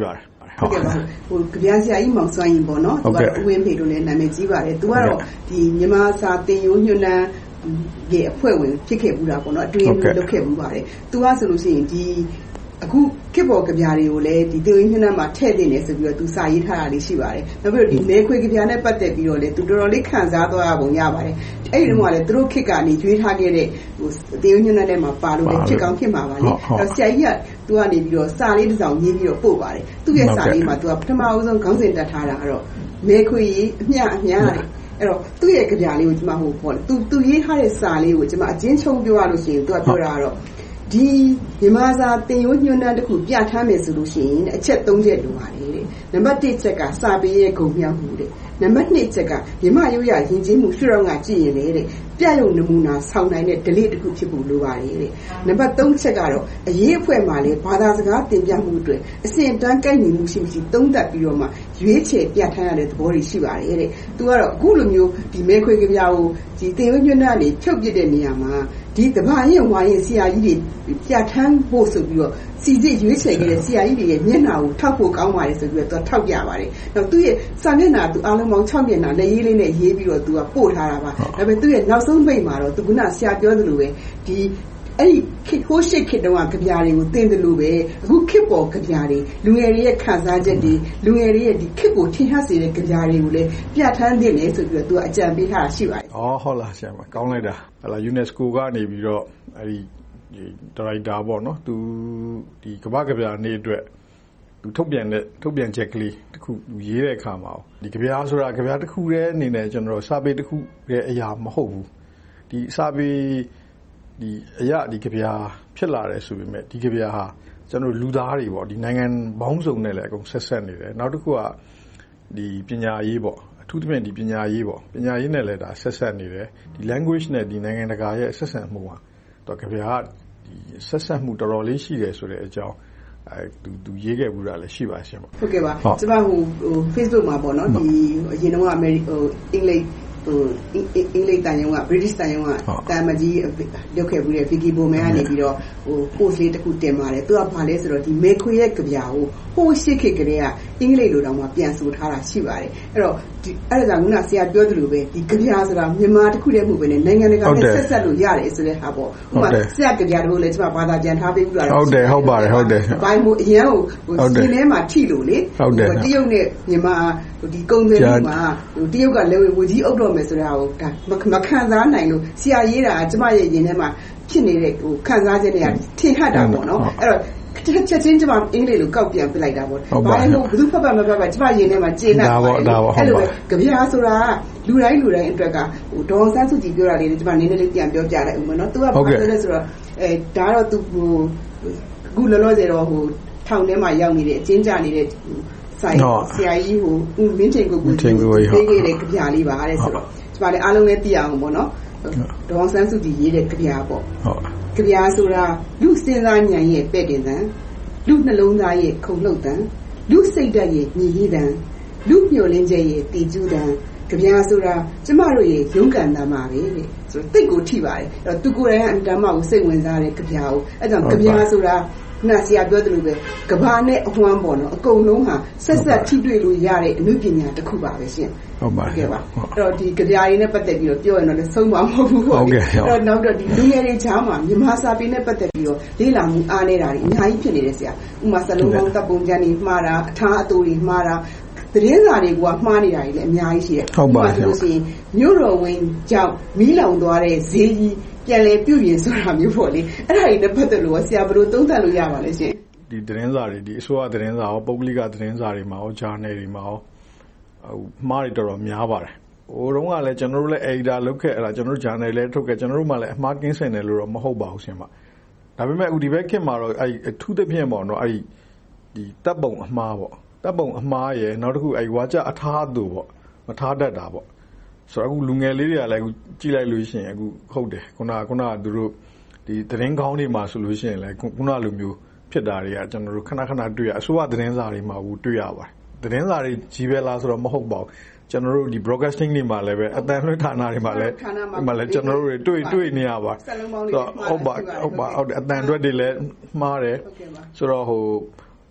ပါတယ်ဟုတ်ကဲ့ပါဟိုကြပြဆရာကြီးမောင်စွမ်းရင်ပေါ့နော်သူကတော့ဥဝင်းဖေတို့လည်းနာမည်ကြီးပါတယ်သူကတော့ဒီမြန်မာစာသင်ရိုးညွှန်းနှန်းရဲ့အဖွဲ့ဝင်ဖြစ်ခဲ့ဘူးတာပေါ့နော်အတွင်းလုပ်ခဲ့ဘူးပါတယ်သူကဆိုလို့ရှိရင်ဒီအခုခေတ်ပေါ်ကြပြတွေကိုလည်းဒီသင်ရိုးညွှန်းနှန်းမှာထည့်တင်နေဆိုပြီးတော့သူစာရေးထားတာလေးရှိပါတယ်နောက်ပြီးတော့ဒီမဲခွေကြပြနဲ့ပတ်သက်ပြီးတော့လည်းသူတော်တော်လေးခန်းစားသွားပုံရပါတယ်အဲ့ဒီတော့ကလည်းသူတို့ခေတ်ကနေရွေးထားခဲ့တဲ့ဟိုသင်ရိုးညွှန်းနှန်းထဲမှာပါလို့လည်းဖြစ်ကောင်းဖြစ်မှာပါလေအဲ့ဆရာကြီးကသူကနေပြီးတော့စာလေးတစ်စောင်ရေးပြီးတော့ပို့ပါတယ်သူ့ရဲ့စာလေးမှာသူကပထမဦးဆုံးခေါင်းစဉ်တက်ထားတာကတော့မဲခွေအမျှအမျှတဲ့အဲ့တော့သူ့ရဲ့ကြပြလေးကိုကျွန်မဟိုပေါ့လေသူသူရေးထားတဲ့စာလေးကိုကျွန်မအချင်းချုပ်ပြောရလို့ရှိရင်သူကပြောတာကတော့ဒီမြန်မာစာသင်ရိုးညွှန်းနှန်းတစ်ခုပြထားမယ်ဆိုလို့ရှိရင်အချက်၃ချက်လိုပါတယ်တဲ့နံပါတ်၁ချက်ကစာပေရဲ့ဂုဏ်မြောက်မှုတဲ့နံပါတ်၂ချက်ကမြန်မာရိုးရာယဉ်ကျေးမှုရှုထောင့်ကကြည့်ရင်လေတဲ့ပြရုံနမူနာဆောင်နိုင်တဲ့ delay တစ်ခုဖြစ်ဖို့လိုပါတယ်တဲ့နံပါတ်၃ချက်ကတော့အရေးအဖွဲ့မှာလည်းဘာသာစကားတင်ပြမှုအတွက်အစဉ်တန်းကိုက်ညီမှုရှိမရှိသုံးသပ်ပြီးတော့မှရွေးချယ်ပြထားရတဲ့သဘောတွေရှိပါတယ်တဲ့သူကတော့အခုလိုမျိုးဒီမဲခွေကြပြာကိုဒီသင်ရိုးညွှန်းနှန်းလေးဖြုတ်ပစ်တဲ့နေရာမှာဒီတဘာရင်ဝါရင်ဆရာကြီးတွေပြထမ်းဖို့ဆိုပြီးတော့စီစစ်ရွေးချယ်ခဲ့တဲ့ဆရာကြီးတွေရဲ့မျက်နှာကိုထောက်ဖို့ကောင်းပါတယ်ဆိုပြီးတော့သူထောက်ပြပါတယ်။နောက်သူ့ရဲ့စာမျက်နှာသူအားလုံးပေါင်း၆မျက်နှာလက်ရေးလေးနဲ့ရေးပြီးတော့သူကပို့ထားတာပါ။ဒါပေမဲ့သူ့ရဲ့နောက်ဆုံးပိတ်မှာတော့သူကဆရာပြောသလိုပဲဒီအဲ့ဒီခေတ်ဟိုးရှိခေတ်တုန်းကကြပြတွေကိုသင်တယ်လို့ပဲအခုခေတ်ပေါ်ကြပြတွေလူငယ်တွေရဲ့ခံစားချက်တွေလူငယ်တွေရဲ့ဒီခေတ်ကိုထင်ဟပ်စေတဲ့ကြပြတွေကိုလည်းပြဋ္ဌာန်းသင့်တယ်ဆိုပြီးတော့သူကအကြံပေးထားတာရှိပါတယ်။အော်ဟုတ်လားဆရာမကောင်းလိုက်တာဟလာ UNESCO ကနေပြီးတော့အဲ့ဒီဒါရိုက်တာပေါ့နော်သူဒီကမ္ဘာကြပြနေ့အတွက်သူထုတ်ပြန်တဲ့ထုတ်ပြန်ချက်ကလေးတစ်ခုရေးတဲ့အခါမှာဒီကြပြဆိုတာကြပြတစ်ခုတည်းအနေနဲ့ကျွန်တော်စာပေတစ်ခုရဲ့အရာမဟုတ်ဘူးဒီစာပေဒီအရာဒီကြပြဖြစ်လာတယ်ဆိုပေမဲ့ဒီကြပြဟာကျွန်တော်လူသားတွေပေါ့ဒီနိုင်ငံပေါင်းစုံနဲ့လည်းအကုန်ဆက်ဆက်နေတယ်နောက်တစ်ခုကဒီပညာရေးပေါ့အထူးသဖြင့်ဒီပညာရေးပေါ့ပညာရေးနဲ့လည်းဒါဆက်ဆက်နေတယ်ဒီ language နဲ့ဒီနိုင်ငံတကာရဲ့ဆက်ဆံမှုဟာတော့ကြပြဟာဒီဆက်ဆက်မှုတော်တော်လေးရှိတယ်ဆိုတဲ့အကြောင်းအဲသူသူရေးခဲ့ဘူးတာလည်းရှိပါရှင်ပေါ့ဟုတ်ကဲ့ပါကျွန်မဟို Facebook မှာပေါ့နော်ဒီအရင်တော့အမေရိဟိုအင်္ဂလိပ်ဟိုအင်္ဂလိပ်တန်ရုံက British တန်ရုံကတာမကြီးလုပ်ခဲ့ဘူးတဲ့ Vicky Bowman ကနေပြီးတော့ဟို post လေးတစ်ခုတင်ပါတယ်သူကဘာလဲဆိုတော့ဒီမေခွေရဲ့ကြပြကိုဟိုရှစ်ခေတ်ကလေးကအင်္ဂလိပ်လိုတောင်မှပြန်ဆိုထားတာရှိပါတယ်အဲ့တော့ဒီအဲ့ဒါကခုနဆရာပြောသလိုပဲဒီကြပြဆိုတာမြန်မာတစ်ခုတည်းမဟုတ်ဘဲနဲ့နိုင်ငံတကာနဲ့ဆက်ဆက်လို့ရတယ်ဆိုတဲ့ဟာပေါ့ဥပမာဆရာကြပြတို့လည်းကျွန်မဘာသာပြန်ထားပေးပြီးတော့ဟုတ်တယ်ဟုတ်ပါတယ်ဟုတ်တယ်ဘိုင်းမို့အရင်ဟိုစီထဲမှာထိလို့လေဟုတ်တယ်တရုတ်နဲ့မြန်မာဒီကုန်းသွင်းမှုမှာဟိုတရုတ်ကလည်းဝကြီးအုပ်တော့မယ်ဆိုတာကိုဒါမခံစားနိုင်လို့ဆရာရေးတာကျွန်မရဲ့ရင်ထဲမှာဖြစ်နေတဲ့ဟိုခံစားချက်တွေကထင်ဟပ်တာပေါ့နော်အဲ့တော့ချက်ချင်းကျွန်မအင်္ဂလိပ်လိုကောက်ပြန်ပြလိုက်တာပေါ့ဘာလို့ဘယ်သူဖတ်ဖတ်မဖတ်ဖတ်ကျွန်မရင်ထဲမှာကျေနပ်ပါတယ်အဲ့လိုပဲကြပြားဆိုတာလူတိုင်းလူတိုင်းအတွက်ကဟိုဒေါ်ဆန်းစုကြည်ပြောတာလေးကျွန်မနည်းနည်းလေးပြန်ပြောပြလိုက်ဦးမယ်နော်သူကဘာပြောလဲဆိုတော့အဲဒါတော့သူဟိုအခုလောလောဆယ်တော့ဟိုထောင်ထဲမှာရောက်နေတဲ့အကျဉ်းချနေတဲ့ဆိုင်ဆရာကြီးဟိုမင်းချိန်ကိုကိုပေးခဲ့တဲ့ကြပြားလေးပါတဲ့ဆိုတော့ကျွန်မလည်းအားလုံးလည်းသိအောင်ပေါ့နော်ဒေါ်ဆန်းစုကြည်ရေးတဲ့ကြပြားပေါ့ဟုတ်ကြပြားဆိုတာလူစဉ်းစားဉာဏ်ရဲ့ပဲ့တင်သံလူနှလုံးသားရဲ့ခုန်လှုပ်သံလူစိတ်ဓာတ်ရဲ့ညီဟည်သံလူမျှော်လင့်ချက်ရဲ့တည်ကျူးသံကြပြားဆိုတာကျမတို့ရဲ့ရုန်းကန်သံပါပဲတဲ့ဆိုတော့တိတ်ကိုထိပါတယ်အဲ့တော့သူကိုယ်တိုင်ကအတ္တမကိုစိတ်ဝင်စားတဲ့ကြပြားကိုအဲ့ကြောင့်ကြပြားဆိုတာနာဆရာပြောသလိုပဲကဘာနဲ့အဝမ်းပေါ့နော်အကုန်လုံးဟာဆက်ဆက်ထိတွေ့လို့ရတဲ့အမှုပညာတစ်ခုပါပဲရှင်ဟုတ်ပါတယ်ကဲပါအဲ့တော့ဒီကြပြားရင်းနဲ့ပတ်သက်ပြီးတော့ပြောရင်တော့လည်းဆုံးမမဟုတ်ဘူးပေါ့အဲ့တော့နောက်တော့ဒီလူငယ်တွေချားမှာမြန်မာစာပေနဲ့ပတ်သက်ပြီးတော့လေ့လာမှုအားနေတာတွေအများကြီးဖြစ်နေတယ်ဆရာဥမာစလုံးပေါင်းတပ်ပုံကျမ်းတွေမှားတာအထားအတူတွေမှားတာသတင်းစာတွေကမှားနေတာတွေလည်းအများကြီးရှိတယ်ဟုတ်ပါဘူးဆိုလို့ရှိရင်မြို့တော်ဝင်ကြောင့်မီးလောင်သွားတဲ့ဈေးကြီးပြန်လဲပြုပြင်ဆိုတာမျိုးပေါ့လေအဲ့ဒါတွေနဲ့ပတ်သက်လို့ဆရာဘယ်လိုသုံးသပ်လို့ရပါလဲရှင်ဒီသတင်းစာတွေဒီအစိုးရသတင်းစာရောပုဂ္ဂလိကသတင်းစာတွေမှာရောဂျာနယ်တွေမှာရောဟိုမှားတွေတော်တော်များပါတယ်ဟိုတုန်းကလည်းကျွန်တော်တို့လည်း editor လုပ်ခဲ့အဲ့ဒါကျွန်တော်တို့ဂျာနယ်လည်းထုတ်ခဲ့ကျွန်တော်တို့မှလည်းအမှားကင်းစင်တယ်လို့တော့မဟုတ်ပါဘူးရှင်ပါဒါပေမဲ့အခုဒီဘက်ခေတ်မှာတော့အဲ့အထူးသဖြင့်ပေါ့နော်အဲ့ဒီတပ်ပုံအမှားပေါ့တပ်ပုံအမှားရယ်နောက်တစ်ခုအဲ့ဝါကြအထားသူပေါ့မထားတတ်တာပေါ့ဆိုတော့အခုလူငယ်လေးတွေကလည်းအခုကြည့်လိုက်လို့ရှိရင်အခုဟုတ်တယ်ခုနကခုနကသူတို့ဒီသတင်းကောင်းတွေမှာဆိုလို့ရှိရင်လည်းခုနလိုမျိုးဖြစ်တာတွေကကျွန်တော်တို့ခဏခဏတွေ့ရအစိုးရသတင်းစာတွေမှာအခုတွေ့ရပါတယ်သတင်းစာတွေကြီးပဲလားဆိုတော့မဟုတ်ပါဘူးကျွန်တော်တို့ဒီ broadcasting တွေမှာလည်းပဲအတန်လွှင့်ဌာနတွေမှာလည်းဒီမှာလည်းကျွန်တော်တို့တွေတွေ့တွေ့နေရပါဆိုတော့ဟုတ်ပါဟုတ်ပါဟုတ်တယ်အတန်အတွက်တွေလည်းမှားတယ်ဆိုတော့ဟိုဟ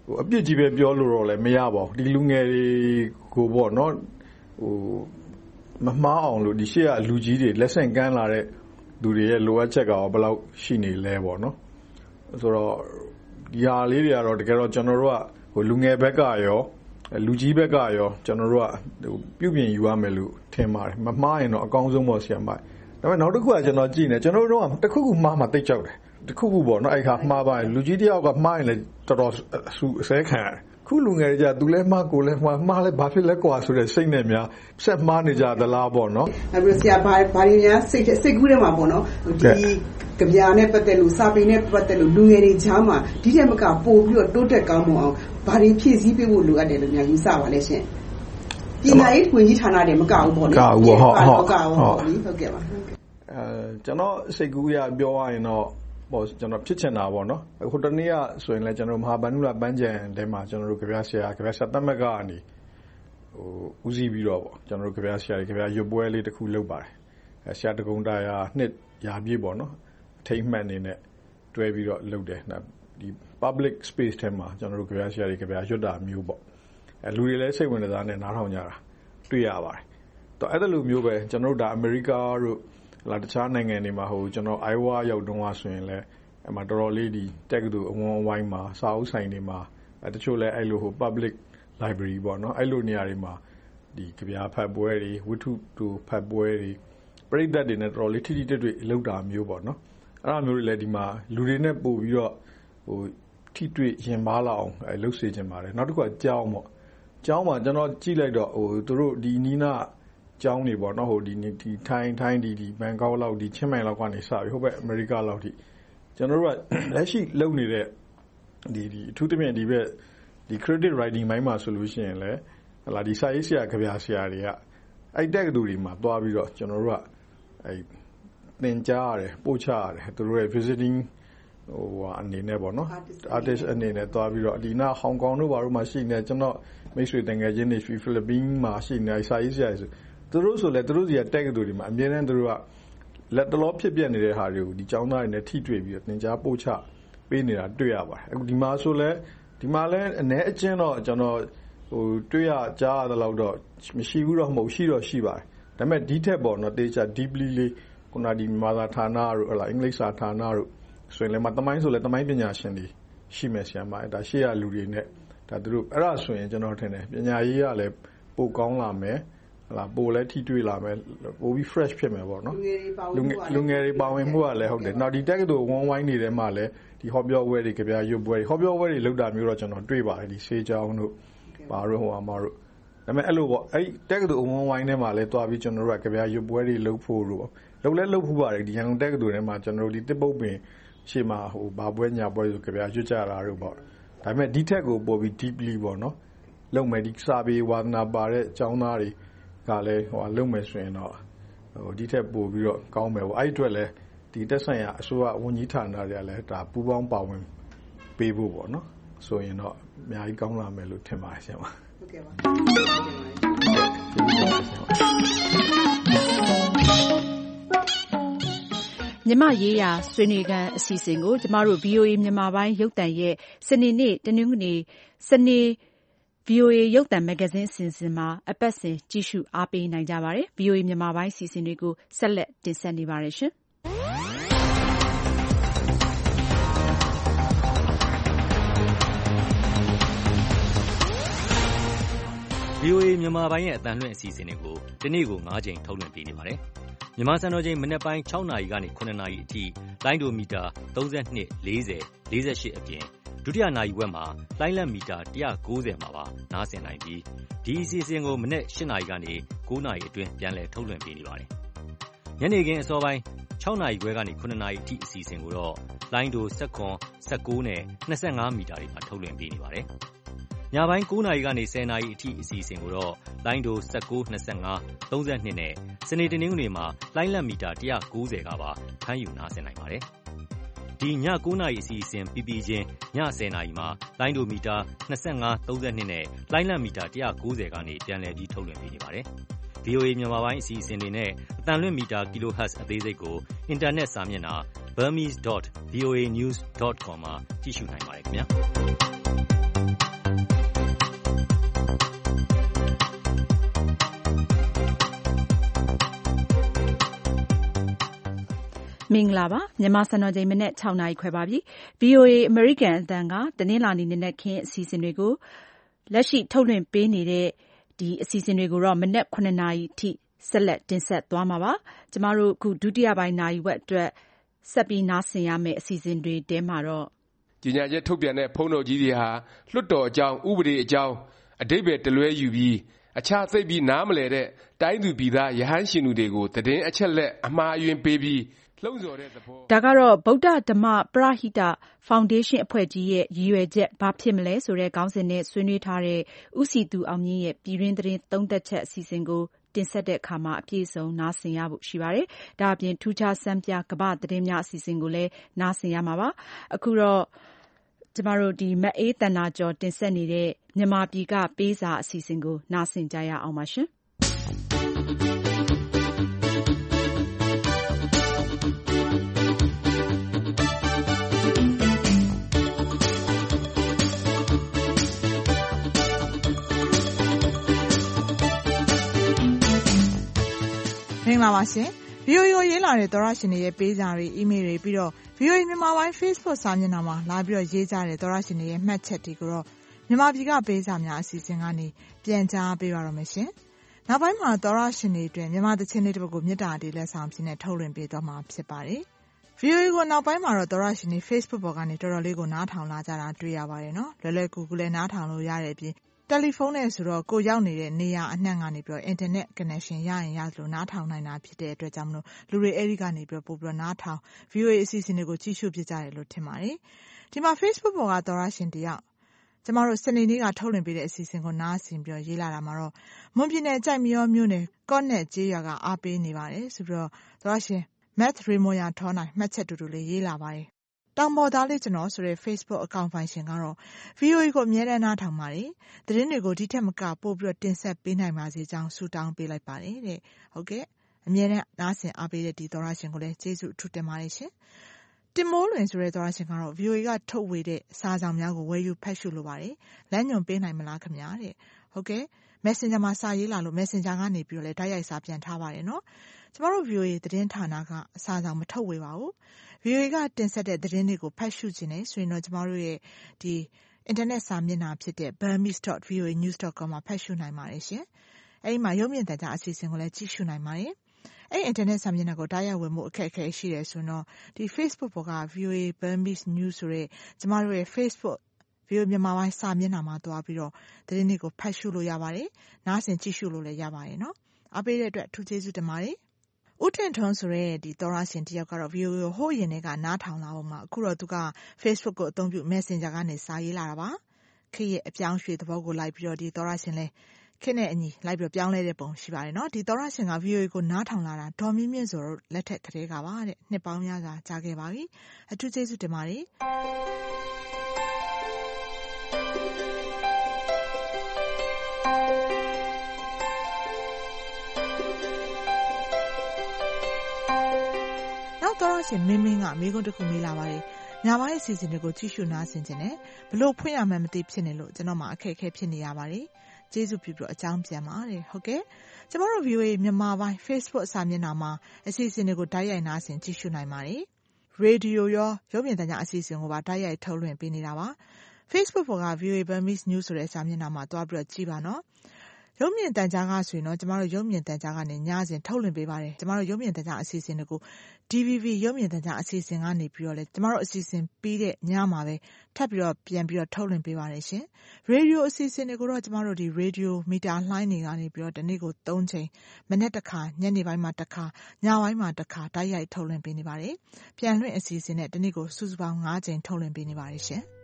အပြစ်ကြီးပဲပြောလို့တော့လည်းမရပါဘူးဒီလူငယ်တွေကိုပေါ့နော်ဟိုမမှားအောင်လို့ဒီရှေ့ကလူကြီးတွေလက်ဆင့်ကမ်းလာတဲ့သူတွေရဲ့လိုအပ်ချက်ကဘယ်လောက်ရှိနေလဲပေါ့နော်ဆိုတော့ဒီဟာလေးတွေကတော့တကယ်တော့ကျွန်တော်တို့ကဟိုလူငယ်ဘက်ကရောလူကြီးဘက်ကရောကျွန်တော်တို့ကဟိုပြုပြင်ယူရမယ်လို့ထင်ပါတယ်မမှားရင်တော့အကောင်းဆုံးပေါ့ဆရာမဒါပေမဲ့နောက်တစ်ခုကကျွန်တော်ကြည့်နေကျွန်တော်တို့ကတစ်ခုခုမှားမှတိတ်ကြောက်တယ်တစ်ခုခုပေါ့နော်အဲ့ခါမှားပါရင်လူကြီးတယောက်ကမှားရင်လည်းတော်တော်အဆူအစဲခံရတယ်ခုလူငယ်တွေကြသူလဲမှားကိုလဲမှားမှားလဲဘာဖြစ်လဲကွာဆိုတဲ့စိတ်နဲ့များဆက်မှားနေကြသလားပေါ့နော်အဲ့ပြီးဆရာဘာဘာတွေများစိတ်စိတ်ကူးထဲမှာပေါ့နော်ဒီကြပြာနဲ့ပတ်သက်လို့စာပေနဲ့ပတ်သက်လို့လူငယ်တွေကြားမှာဒီထက်မကပို့ပြီးတော့တိုးတက်ကောင်းမွန်အောင်ဘာတွေဖြည့်ဆည်းပေးဖို့လိုအပ်တယ်လို့များယူဆပါလဲရှင်ပညာရေးဝန်ကြီးဌာနတွေမကဘူးပေါ့နော်ကဘူးဟုတ်ဟုတ်ကဘူးဟုတ်ပြီဟုတ်ကဲ့ပါအဲကျွန်တော်စိတ်ကူးရပြောရရင်တော့ပေါ့ကျွန်တော်ဖြစ်ချင်တာပေါ့နော်အခုတနေ့ကဆိုရင်လည်းကျွန်တော်မဟာဗန္ဓုလပန်းချံထဲမှာကျွန်တော်တို့ကြပြဆရာကြပြဆရာတမက်ကနေဟိုဦးစီးပြီးတော့ပေါ့ကျွန်တော်တို့ကြပြဆရာတွေကြပြရွတ်ပွဲလေးတစ်ခုလုပ်ပါတယ်အဲဆရာတကုံတာယာနှစ်ရာပြည့်ပေါ့နော်အထိတ်မှတ်နေနဲ့တွဲပြီးတော့လုပ်တယ်ဒီ public space ထဲမှာကျွန်တော်တို့ကြပြဆရာတွေကြပြရွတ်တာမျိုးပေါ့အဲလူတွေလည်းစိတ်ဝင်စားနေနားထောင်ကြတာတွေ့ရပါတယ်တော့အဲ့ဒါလိုမျိုးပဲကျွန်တော်တို့ဒါအမေရိကတို့လာတခြားနိုင်ငံတွေမှာဟိုကျွန်တော် Iowa ရောက်တုန်းကဆိုရင်လည်းအမှတော်တော်လေးဒီတက္ကသိုလ်အဝန်းအဝိုင်းမှာစာအုပ်ဆိုင်တွေမှာတချို့လည်းအဲ့လိုဟို public library ပေါ့နော်အဲ့လိုနေရာတွေမှာဒီကြပြဖတ်ပွဲတွေဝတ္ထုတူဖတ်ပွဲတွေပရိသတ်တွေနဲ့တော်တော်လေးထိထိတွေ့တွေ့လောက်တာမျိုးပေါ့နော်အဲ့လိုမျိုးတွေလည်းဒီမှာလူတွေနဲ့ပို့ပြီးတော့ဟိုထိတွေ့ရင်ပါလာအောင်အဲ့လှုပ်စေချင်ပါတယ်နောက်တစ်ခုကကြောင်းပေါ့ကျောင်းမှာကျွန်တော်ကြည့်လိုက်တော့ဟိုသူတို့ဒီနီးနားကျောင်းတွေပေါ့နော်ဟိုဒီဒီထိုင်းထိုင်းဒီဒီဘန်ကောက်လောက်ဒီချင်းမိုင်လောက်ကနေစပြီးဟိုဘက်အမေရိကလောက်ထိကျွန်တော်တို့ကလက်ရှိလုပ်နေတဲ့ဒီဒီအထူးသဖြင့်ဒီဘက်ဒီ credit writing မိုင်းမှာဆိုလို့ရှိရင်လည်းဟလာဒီစာရေးဆရာကြပြဆရာတွေကအဲ့တက်ကတူတွေမှာတွားပြီးတော့ကျွန်တော်တို့ကအဲ့သင်ကြားရတယ်ပို့ချရတယ်သူတို့ရဲ့ visiting ဟိုအနေနဲ့ပေါ့နော် artist အနေနဲ့တွားပြီးတော့ဒီနာဟောင်ကောင်တို့ဘာလို့မှရှိနေကျွန်တော်မိတ်ဆွေတန်ငယ်ချင်းတွေဖိလစ်ပင်းမှာရှိနေစာရေးဆရာတွေသူတို့ဆိုလဲသူတို့စီကတက်ကတူတွေမှာအမြဲတမ်းသူတို့ကလက်တလောဖြစ်ပြနေတဲ့ဟာတွေကိုဒီကျောင်းသားတွေနဲ့ထိတွေ့ပြီးတော့သင်ကြားပို့ချပေးနေတာတွေ့ရပါတယ်အခုဒီမှာဆိုလဲဒီမှာလဲအနေအချင်းတော့ကျွန်တော်ဟိုတွေ့ရကြားရတဲ့လောက်တော့မရှိဘူးတော့မဟုတ်ရှိတော့ရှိပါတယ်ဒါပေမဲ့ဒီထက်ပေါ့နော်တေချာ deeply လေးခုနဒီမာသာဌာနတို့ဟလာအင်္ဂလိပ်စာဌာနတို့ဆိုရင်လည်းမသမိုင်းဆိုလဲသမိုင်းပညာရှင်တွေရှိမယ်ဆရာမဒါရှေ့ရလူတွေနဲ့ဒါသူတို့အဲ့ဒါဆိုရင်ကျွန်တော်ထင်တယ်ပညာရေးကလည်းပိုကောင်းလာမယ်ဟလာပိုလဲထိတွေ့လာမယ်ပိုပြီး fresh ဖြစ်မယ်ပေါ့နော်လူငယ်တွေပါဝင်မှုကလည်းဟုတ်တယ်နောက်ဒီတက်ကတူဝန်းဝိုင်းနေတယ်မှလည်းဒီဟောပြောပွဲတွေကြပြရွတ်ပွဲတွေဟောပြောပွဲတွေလုပ်တာမျိုးတော့ကျွန်တော်တွေ့ပါတယ်ဒီဆေးကြောင်းတို့ဘာလို့ဟိုအမတို့ဒါပေမဲ့အဲ့လိုပေါ့အဲ့တက်ကတူဝန်းဝိုင်းထဲမှာလည်းတွားပြီးကျွန်တော်တို့ကကြပြရွတ်ပွဲတွေလုပ်ဖို့လို့လုပ်လဲလုပ်ဖို့ပါတယ်ဒီရန်ကုန်တက်ကတူထဲမှာကျွန်တော်တို့ဒီတစ်ပုတ်ပင်ရှေ့မှာဟိုဘာပွဲညာပွဲဆိုကြပြရွတ်ကြတာတို့ပေါ့ဒါပေမဲ့ဒီထက်ကိုပို့ပြီး deeply ပေါ့နော်လုံမယ်ဒီစာပေဝါသနာပါတဲ့အကြောင်းသားတွေကလည်းဟိုလုံမယ်ဆိုရင်တော့ဟိုဒီထက်ပို့ပြီးတော့ကောင်းမယ်ပေါ့အဲ့ဒီအတွက်လည်းဒီတက်ဆိုင်ရာအစိုးရဝန်ကြီးဌာနတွေကလည်းဒါပူးပေါင်းပါဝင်ပေးဖို့ပေါ့နော်ဆိုရင်တော့အများကြီးကောင်းလာမယ်လို့ထင်ပါတယ်ဆရာမဟုတ်ကဲ့ပါမြမရေးရာဆွေးနွေးခန်းအစီအစဉ်ကိုကျမတို့ ဗွီအိုအေ မြန်မာပိုင်းရုပ်သံရဲ့စနေနေ့တနင်္ဂနွေစနေ ဗွီအိုအေ ရုပ်သံမဂ္ဂဇင်းအစီအစဉ်မှာအပတ်စဉ်ကြည့်ရှုအားပေးနိုင်ကြပါတယ်။ ဗွီအိုအေ မြန်မာပိုင်းအစီအစဉ်တွေကိုဆက်လက်တင်ဆက်နေပါတယ်ရှင်။ဗွီအိုအေ မြန်မာပိုင်းရဲ့အသံလွှင့်အစီအစဉ်တွေကိုဒီနေ့ကို၅ကြိမ်ထုတ်လွှင့်ပေးနေပါတယ်။မြန်မာစံတော်ချိန်မနက်ပိုင်း၆နာရီကနေ၇နာရီအထိလိုင်းဒိုမီတာ၃၂ ၄၀ ၄၈အပြင်ဒုတိယနာရီဝက်မှာလိုင်းလက်မီတာ၁၉၀မှာပါနားဆင်နိုင်ပြီးဒီအစီအစဉ်ကိုမနက်၈နာရီကနေ၉နာရီအတွင်းပြန်လည်ထုတ်လွှင့်ပေးနေပါတယ်။ညနေခင်းအစောပိုင်း၆နာရီခွဲကနေ၇နာရီအထိအစီအစဉ်ကိုတော့လိုင်းဒို၁၇ ၁၉နဲ့၂၅မီတာတွေမှာထုတ်လွှင့်ပေးနေပါတယ်။ညပိုင်း၉နာရီကနေ၁၀နာရီအထိအစီအစဉ်ကိုတော့လိုင်းဒို၁၉ ၂၅ ၃၂နဲ့စနေတနင်္ဂနွေမှာလိုင်းလက်မီတာ၁၉၀ကပါဖမ်းယူနားဆင်နိုင်ပါတယ်။ဒီည၉နာရီအစီအစဉ်ပြီးပြီးချင်းည၁၀နာရီမှာလိုင်းဒိုမီတာ၂၅ ၃၂နဲ့လိုင်းလက်မီတာ၁၉၀ကနေပြန်လည်ပြီးထုတ်လွှင့်ပေးနေပါတယ်။ ဗွီအိုအေ မြန်မာပိုင်းအစီအစဉ်တွေနဲ့အသံလွှင့်မီတာ kilohertz အသေးစိတ်ကိုအင်တာနက်စာမျက်နှာ burmese dot voa news dot com မှာကြည့်ရှုနိုင်ပါတယ်ခင်ဗျာ။မင်္ဂလာပါမြန်မာစံတော်ချိန်မနေ့၆နာရီခွဲပါပြီ ဗွီအိုအေ အမေရိကန်အသံကတနင်္လာနေ့နံနက်ခင်းအစီအစဉ်တွေကိုလက်ရှိထုတ်လွှင့်ပေးနေတဲ့ဒီအစီအစဉ်တွေကိုတော့မနေ့ခုနှစ်နာရီထိဆက်လက်တင်ဆက်သွားမှာပါကျမတို့အခုဒုတိယပိုင်းနာရီဝက်အတွက်ဆက်ပြီးနားဆင်ရမယ့်အစီအစဉ်တွေတဲမှာတော့ကြီးညာချက်ထုတ်ပြန်တဲ့ဖုန်းတော်ကြီးတွေဟာလွှတ်တော်အကြောင်းဥပဒေအကြောင်းအဓိပ္ပာယ်တလွဲယူပြီးအခြားသိပ်ပြီးနားမလည်တဲ့တိုင်းသူပြည်သားရဟန်းရှင်သူတွေကိုသတင်းအချက်လက်အမှားအယွင်းပေးပြီးလှုံ့ဆော်တဲ့သဘောဒါကတော့ဗုဒ္ဓဓမ္မပရဟိတဖောင်ဒေးရှင်းအဖွဲ့ကြီးရဲ့ရည်ရွယ်ချက်ဘာဖြစ်မလဲဆိုတဲ့ခေါင်းစဉ်နဲ့ဆွေးနွေးထားတဲ့ဦးစီသူအောင်မြင့်ရဲ့ပြည်တွင်းသတင်းသုံးသက်ချက်အစီအစဉ်ကိုတင်ဆက်တဲ့အခါမှာအပြည့်အစုံနားဆင်ရဖို့ရှိပါတယ်။ဒါအပြင်ထူးခြားစံပြကမ္ဘာသတင်းများအစီအစဉ်ကိုလည်းနားဆင်ရမှာပါ။အခုတော့ကျမတို့ဒီမအေးတဏ္ဍာကျော်တင်ဆက်နေတဲ့မြန်မာပြည်ကပေးစာအစီအစဉ်ကိုနားဆင်ကြရအောင်ပါရှင်။မင်္ဂလာပါရှင် ဗီအိုအေ ကိုရေးလာတဲ့သောရရှင်တွေရဲ့ပေးစာတွေအီးမေးလ်တွေပြီးတော့ ဗီအိုအေ မြန်မာပိုင်း Facebook စာမျက်နှာမှာလာပြီးတော့ရေးကြတဲ့သောရရှင်တွေရဲ့မှတ်ချက်တွေကိုတော့မြန်မာပြည်ကပေးစာများအစီအစဉ်ကနေပြန်ကြားပေးပါတော့မယ်ရှင်။နောက်ပိုင်းမှာသောရရှင်တွေအတွက်မြန်မာသချင်းလေးတစ်ပုဒ်ကိုမြတ်တာတီလက်ဆောင်ဖြစ်နေထုတ်လွှင့်ပေးသွားမှာဖြစ်ပါတယ်။ ဗီအိုအေ ကိုနောက်ပိုင်းမှာတော့သောရရှင်တွေ Facebook ပေါ်ကနေတော်တော်လေးကိုနားထောင်လာကြတာတွေ့ရပါတယ်နော်။လွယ်လွယ်ကူကူလည်းနားထောင်လို့ရတဲ့အပြင်တယ်လီဖုန်းနဲ့ဆိုတော့ကိုရောက်နေတဲ့နေရာအနှံ့ကနေပြီးတော့ internet connection ရရင်ရသလိုနားထောင်နိုင်တာဖြစ်တဲ့အတွက်ကြောင့်မလို့လူတွေအဲဒီကနေပြီးတော့ပို့ပြီးတော့နားထောင် ဗီအိုအေ အစီအစဉ်တွေကိုကြည့်ရှုပြကြတယ်လို့ထင်ပါတယ်။ဒီမှာ Facebook ပေါ်ကသောရရှင်တယောက်ကျမတို့စနေနေ့ကထုတ်လွှင့်ပေးတဲ့အစီအစဉ်ကိုနားဆင်ပြီးတော့ရေးလာတာမှာတော့မွန်ပြည်နယ်ကြိုက်မရောမြို့နယ်ကော့နက်ကျေးရွာကအားပေးနေပါတယ်ဆိုပြီးတော့သောရရှင် Matt Raymond ထောနိုင်မှတ်ချက်တူတူလေးရေးလာပါတယ်။တောင်ပေါ်သားလေးကျွန်တော်ဆိုတဲ့ Facebook အကောင့်ပိုင်ရှင်ကတော့ ဗီအိုအေ ကိုအမြဲတမ်းနားထောင်ပါတယ်။သတင်းတွေကိုဒီထက်မကပို့ပြီးတော့တင်ဆက်ပေးနိုင်ပါစေကြောင်းဆုတောင်းပေးလိုက်ပါတယ်တဲ့။ဟုတ်ကဲ့အမြဲတမ်းနားဆင်အားပေးတဲ့ဒီသောရရှင်ကိုလည်းကျေးဇူးအထူးတင်ပါတယ်ရှင်။တင်မိုးလွင်ဆိုတဲ့သောရရှင်ကတော့ ဗီအိုအေ ကထုတ်ဝေတဲ့စာဆောင်များကိုဝယ်ယူဖတ်ရှုလိုပါတယ်။လမ်းညွှန်ပေးနိုင်မလားခင်ဗျာတဲ့။ဟုတ်ကဲ့ Messenger မှာစာရေးလာလို့ Messenger ကနေပြီးတော့လည်းတိုက်ရိုက်စာပြန်ထားပါတယ်နော်။ကျမတို့ ဗီအိုအေ သတင်းဌာနကစာဆောင်မထုတ်ဝေပါဘူး။ ဗီအိုအေ ကတင်ဆက်တဲ့သတင်းတွေကိုဖတ်ရှုခြင်းနဲ့ဆိုရင်တော့ကျမတို့ရဲ့ဒီ internet စာမျက်နှာဖြစ်တဲ့ burmese dot v o a news dot com မှာဖတ်ရှုနိုင်ပါတယ်ရှင်။အဲဒီမှာရုပ်မြင်သံကြားအစီအစဉ်ကိုလည်းကြည့်ရှုနိုင်ပါတယ်။အဲဒီ internet စာမျက်နှာကိုတိုက်ရိုက်ဝင်မှုအခက်အခဲရှိတယ်ဆိုတော့ဒီ Facebook ပေါ်က ဗီအိုအေ Burmese News ဆိုတဲ့ကျမတို့ရဲ့ Facebook ဗီအိုအေမြန်မာပိုင်းစာမျက်နှာမှာသွားပြီးတော့သတင်းတွေကိုဖတ်ရှုလို့ရပါတယ်။နားဆင်ကြည့်ရှုလို့လည်းရပါတယ်နော်။အားပေးတဲ့အတွက်အထူးကျေးဇူးတင်ပါတယ်။ဦးထင်ထွန်းဆိုတဲ့ဒီသောရရှင်တယောက်ကတော့ ဗီအိုအေ ကိုဟိုးရင်ထဲကနားထောင်လာအောင်မှာအခုတော့သူက Facebook ကိုအသုံးပြု Messenger ကနေစာရေးလာတာပါ။ခေတ်ရဲ့အပြောင်းရွှေ့သဘောကိုလိုက်ပြီးတော့ဒီသောရရှင်လဲခေတ်နဲ့အညီလိုက်ပြီးတော့ပြောင်းလဲတဲ့ပုံရှိပါတယ်နော်။ဒီသောရရှင်က ဗီအိုအေ ကိုနားထောင်လာတာဒေါ်မြင့်မြင့်ဆိုတော့လက်ထက်ကလေးကပါတဲ့နှစ်ပေါင်းများစွာကြာခဲ့ပါပြီ။အထူးကျေးဇူးတင်ပါတယ်။သောရရှင်မင်းမင်းကမိကုန်းတစ်ခုမေးလာပါတယ်။ညာပိုင်းအစီအစဉ်တွေကိုကြည့်ရှုနားဆင်ခြင်းနဲ့ဘလို့ဖွင့်ရမှန်းမသိဖြစ်နေလို့ကျွန်တော်မှအခက်အခဲဖြစ်နေရပါတယ်။ကျေးဇူးပြုပြီးတော့အကြောင်းပြန်ပါတယ်။ဟုတ်ကဲ့။ကျမတို့ ဗီအိုအေ မြန်မာပိုင်း Facebook စာမျက်နှာမှာအစီအစဉ်တွေကိုတိုက်ရိုက်နားဆင်ကြည့်ရှုနိုင်ပါတယ်။ရေဒီယိုရောရုပ်မြင်သံကြားအစီအစဉ်ကိုပါတိုက်ရိုက်ထုတ်လွှင့်ပေးနေတာပါ။ Facebook ပေါ်က ဗီအိုအေ Burmese News ဆိုတဲ့စာမျက်နှာမှာတွားပြီးတော့ကြည့်ပါနော်။ရုပ်မြင်သံကြားကဆိုရင်တော့ကျမတို့ရုပ်မြင်သံကြားကနေညစဉ်ထုတ်လွှင့်ပေးပါတယ်။ကျမတို့ရုပ်မြင်သံကြားအစီအစဉ်တွေကို ဒီ ဗီ ဗီ ရုပ်မြင်သံကြားအစီအစဉ်ကနေပြီးတော့လေကျမတို့အစီအစဉ်ပြီးတဲ့ညမှာပဲထပ်ပြီးတော့ပြန်ပြီးတော့ထုတ်လွှင့်ပေးပါတယ်ရှင်။ရေဒီယိုအစီအစဉ်တွေကိုတော့ကျမတို့ဒီရေဒီယိုမီတာလှိုင်းတွေကနေပြီးတော့တနေ့ကိုသုံးချိန်မနေ့တစ်ခါညနေပိုင်းမှာတစ်ခါညပိုင်းမှာတစ်ခါတိုက်ရိုက်ထုတ်လွှင့်ပေးနေပါတယ်။ပြန်လွှင့်အစီအစဉ်နဲ့တနေ့ကိုစုစုပေါင်း၅ချိန်ထုတ်လွှင့်ပေးနေပါတယ်ရှင်။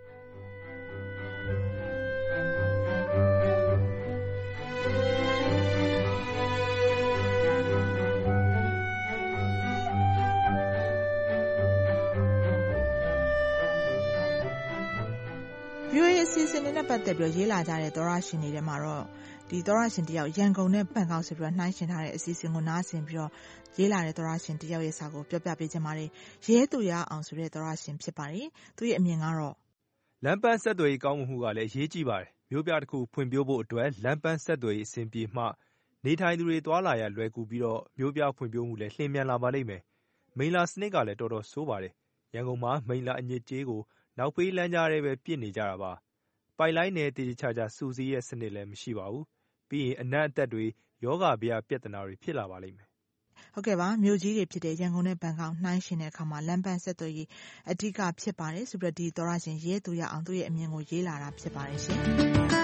ဗီအိုအေ အစီအစဉ်တွေနဲ့ပတ်သက်ပြီးရေးလာကြတဲ့သောရရှင်တွေထဲမှာတော့ဒီသောရရှင်တယောက်ရန်ကုန်နဲ့ပန့်ကောက်ဆိုပြီးတော့နှိုင်းရှင်ထားတဲ့အစီအစဉ်ကိုနားဆင်ပြီးတော့ရေးလာတဲ့သောရရှင်တယောက်ရဲ့စာကိုပြောပြပေးချင်ပါတယ်။ရဲသူရအောင်ဆိုတဲ့သောရရှင်ဖြစ်ပါတယ်။သူရဲ့အမြင်ကတော့လမ်းပန်းဆက်သွယ်ရေးကောင်းမှုကလည်းအရေးကြီးပါတယ်။မြို့ပြတစ်ခုဖွံ့ဖြိုးဖို့အတွက်လမ်းပန်းဆက်သွယ်ရေးအဆင်ပြေမှနေထိုင်သူတွေသွားလာရလွယ်ကူပြီးတော့မြို့ပြဖွံ့ဖြိုးမှုလည်းလျင်မြန်လာပါလိမ့်မယ်။မိန်လာစနစ်ကလည်းတော်တော်ဆိုးပါတယ်။ရန်ကုန်မှာမိန်လာအညစ်အကြေးကိုနောက်ပေးလမ်းကြားထဲပဲပစ်နေကြတာပါ။ပိုက်လိုင်းနဲ့တည်တည်ချာချာစုစည်းရဲ့စနစ်လည်းမရှိပါဘူး။ပြီးရင်အနံ့အသက်တွေယောဂဗျာပြဿနာတွေဖြစ်လာပါလိမ့်မယ်။ဟုတ်ကဲ့ပါမြို့ကြီးတွေဖြစ်တဲ့ရန်ကုန်နဲ့ဘန်ကောက်နှိုင်းယှဉ်တဲ့အခါမှာလမ်းပန်းဆက်သွယ်ရေးအဓိကဖြစ်ပါတယ်ဆိုပြီးတော့ဒီသောရရှင်ရဲသူရအောင်သူ့ရဲ့အမြင်ကိုရေးလာတာဖြစ်ပါတယ်ရှင်။